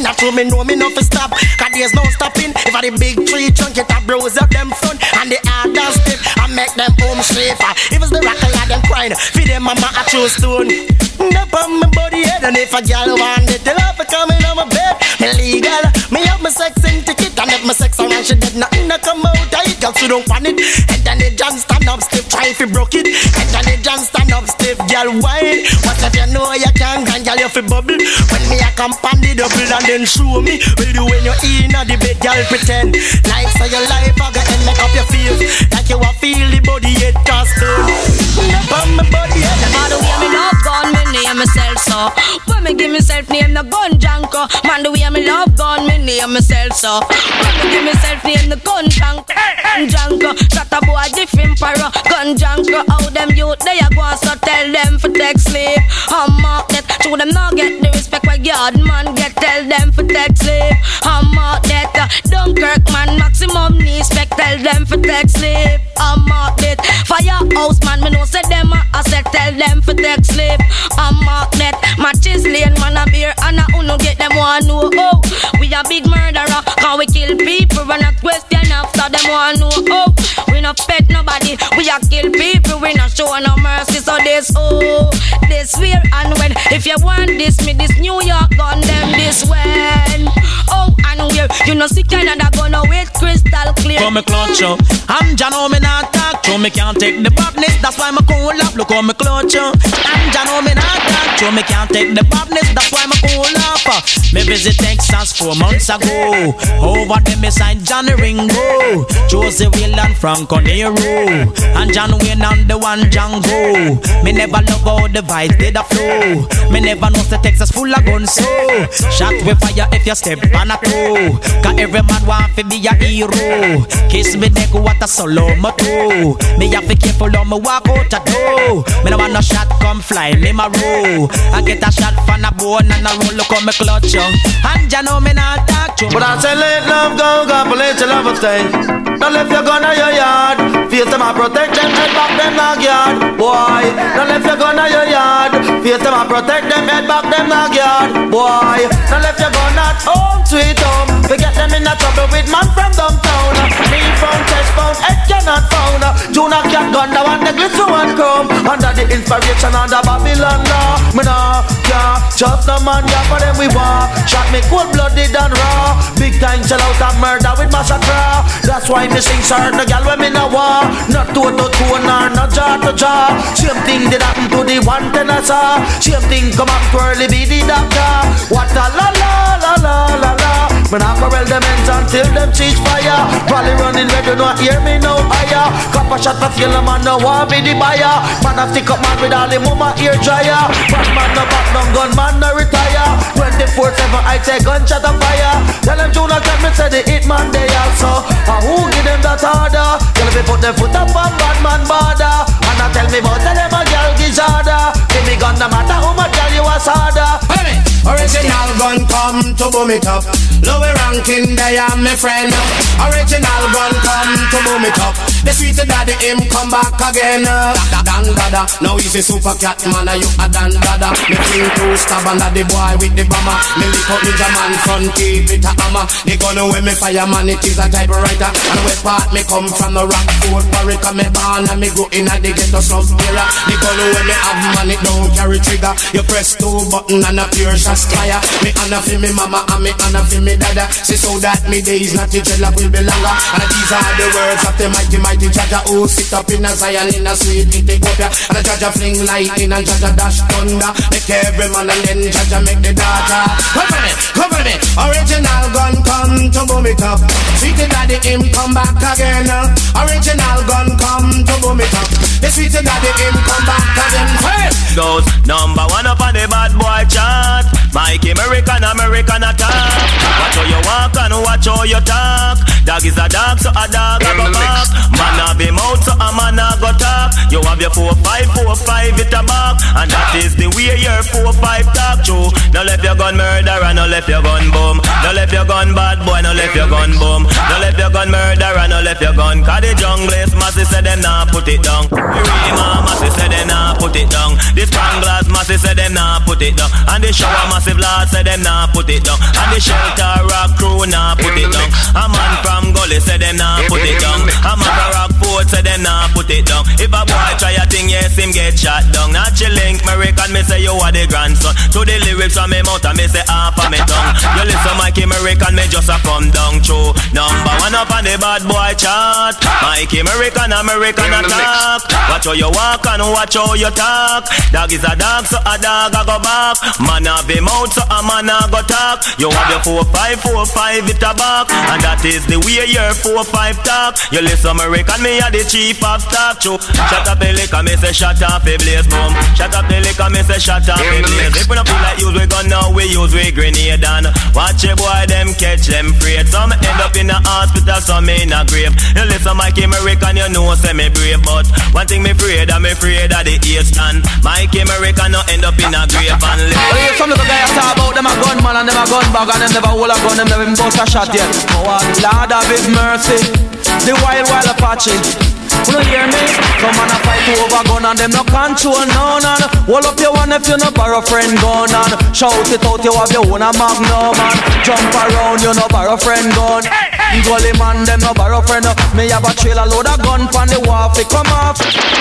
not true, me know me no fi stop. Cause there's no stopping. If I the big tree trunk, it a bruise up them front. And the hard and stiff, I make them home safer. If it's the rockle of them crying, feed them mama a true stone. Up on my body head, and if a girl want it, tell her for coming on my bed. Me legal, me have my sex in ticket. And if my sex around, she dead, nothing to come out. I girl, so don't want it. And then the John stand up stiff, try if you broke it. And then the John stand up stiff, girl, wine. What if you know you can't, and girl, you fi bubble. When me a come pan the double and then show me. Will you when you're in the bed, girl, pretend like so your life I got and make up your face. Like you a feel the body head cast down. Up on my body head. Man, the way me love gun, me name myself so. When me give myself name the gun janko. Man, the way me love gun, me name myself so. When me give myself name the gun janko. Gun janko, shut a boy different para. Gun janko, how them youth they a go so tell them for take sleep. I'm mark that, to them not get the respect where God man get. Tell them for take sleep. I'm mark that, uh, Dunkirk man maximum respect. Tell them for take sleep. I'm mark that, Firehouse man me know say them a I said tell them for take sleep. I'm mark that, matches lane man a beer and a uno get them one know. Oh, we a big murderer, can we kill people? We not question after them one know. Oh, we not pet nobody, we a kill people. We not show no mercy. So this oh, this where and when. If you want this, me this New York gun them this when. Oh, and where you know see Canada gonna wait crystal clear. Come me clutch up, I'm Jano me not talk to me can't take the badness. That's why me cool up. Look how me clutch up, I'm Jano me not talk to me can't take the badness. That's why me cool up. Me visit Texas four months ago. Over there me signed Johnny Ringo, Josie Will and Franco Nero, and John Wayne and the one Django. Me never love how the vibes did a flow. Me never know the Texas full of guns so. Shot with fire if you step on a toe. Cause every man want to be a hero. Kiss me neck what a solo moto. Me have to be careful on me walk out a door. Me no want no shot come fly me my row. I get a shot from a bone and a roll. Look how me clutch you. And you know me not talk to. But I say let love go, go, but let your love stay. Don't let your gun on your yard. Face them and protect them, head back them not yard. Boy, don't let your gun on your yard. Face them and protect them, head back them not yard. Boy, don't let your gun at home, sweet home. Forget them in a trouble with man from downtown. Me found, chest found, head cannot found. Juna cat gun, the one the glitter one chrome. Under the inspiration of the Babylon law. Me nah, yeah, just the man, yeah, for them we war. Shot me cold blooded and raw. Big time shell out and murder with massacre. That's why me sing certain girl when me no war. Not toe to toe nor not jaw to jaw. Same thing did happen to the one ten I saw. Same thing come up to early be the doctor. What a la la la la la la. Me not corral them ends until them cheese fire. Probably running red, you don't hear me no higher. Cop a shot for kill a man, no want be the buyer. Man a stick up man with all the mama ear dryer. Bad man no back down, gun man no retire. twenty-four seven I take gunshot and fire. Tell them Juna tell me say the hit man they also. And who give them that order? Tell me put them foot up on bad man border. And I tell me about tell them a girl gizzarda. Give me gun no matter who my girl you a sarda. Original gun come to boom it up. Lower ranking they are my friend. Original gun come to boom it up. The sweet daddy him come back again. Dan dada, now he's a super cat man. You a dan dada. Me fling two stab under the boy with the bomber. Me lick up ninja man front keep it a hammer. The gun when me fireman it is a typewriter. And where part me come from the rock fort barrack. Me born and me go in a the ghetto sub era. The gun when me have man it don't carry trigger. You press two button and a pure shot fire. Me honor for me mama and me honor for me dada. Say so that me days not the dreadlock will be longer. And these are the words of the mighty mighty Jaja who sit up in a Zion in a sweet Ethiopia. And a Jaja fling lightning and Jaja dash thunder. Make every man and then Jaja make the data. Cover me, cover me. Original gun come to boom it up. Sweet daddy him come back again. Original gun come to boom it up. The sweet daddy him come back again. Hey! Goes number one up on the bad boy chart. Mike American, American attack. Watch how you walk and watch how you talk. Dog is a dog, so a dog a go back. Man have him out, so a man a go talk. You have your four five, four five it a back. And that is the way your four five talk to. No left your gun murderer, no left your gun boom. No left your gun bad boy, no left your gun boom. No left your gun murderer, no left your gun. Cause the junglist massy said them nah put it down. The Rima massy said them nah put it down. The Spranglers massy said them nah put it down. And the Shower massy massive law say them nah put it down. And the shelter rock crew nah put it down. A man from Gully say them nah put it down. A man from Rockport say them nah put it down. If a boy try a thing, yes, him get shot down. Not you link American, me say you are the grandson. To the lyrics from me mouth and me say half of me tongue. You listen Mikey American, me just a come down true. Number one up on the bad boy chart. Mikey American, American attack. Watch how you walk and watch how you talk. Dog is a dog, so a dog a go back. Man have a mouth, so a man a go talk. You have your four five, four five it a back. And that is the way your four five talk. You listen American, me a the chief of staff. True. Shut up the liquor, me say shut up the blaze boom. Shut up the liquor, me say shut up the blaze. If we don't feel like use we gun now, we use we grenade. And watch a boy them catch them afraid. Some end up in a hospital, some in a grave. You listen Mikey American, you know say me brave. But one thing me afraid, I'm afraid of the age stand. Mikey American no end up in a grave and live. Well, here's some little guys talk about them a gunman and them a gun bag and them never hold a gun, them never even bust a shot yet. Oh, Lord of His mercy, the wild wild Apache. You don't hear me? Some man a fight over gun and them no control none. And hold up your one if you no borrow friend gun. And shout it out you have your own a magnum. And jump around you no borrow friend gun. Gully man them no borrow friend. Me have a trailer load of gun from the wharf it come off.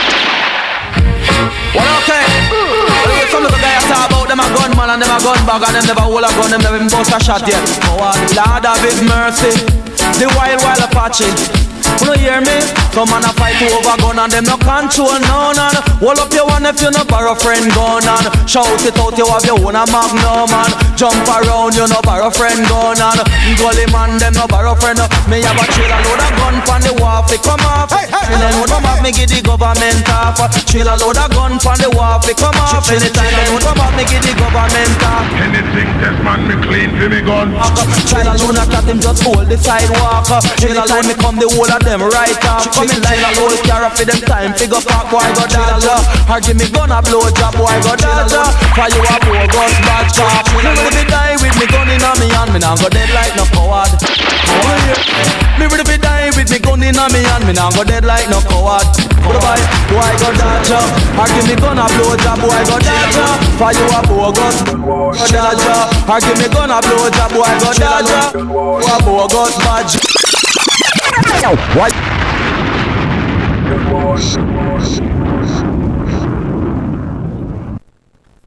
Well okay, well, some little guys talk about them a gunman and them a gun bag and them never hold a gun, them never even bust a shot yet. Oh Lord of His mercy, the wild wild Apache. You don't hear me? Some man a fight over gun and them no control none. And hold up your one if you no borrow friend gun. And shout it out you have your own a magnum. And jump around you no borrow friend gun. And Gully man them no borrow friend. Me have a trailer load of gun from the wharf it come off. And then when come off me give the government off. Trailer load of gun from the wharf it come off. Anytime then when come off me give the government off. Anything test man me clean for me gun. Trailer load of cat him just hold the sidewalk. Anytime me come the whole of them right off. Come in line a load carry for them time. Figure park boy go dodger. Or give me gun a blow job boy go dodger. For you a bogus bad cop. Me ready to die with me gun in a me hand. Me nah go dead like no coward. Me ready to die with me gun in a me hand. Me nah go dead like no coward. Boy, boy go dodger. Or give me gun a blow job boy go dodger. For you a bogus go dodger. Or give me gun a blow job boy go dodger. You a bogus bad. What?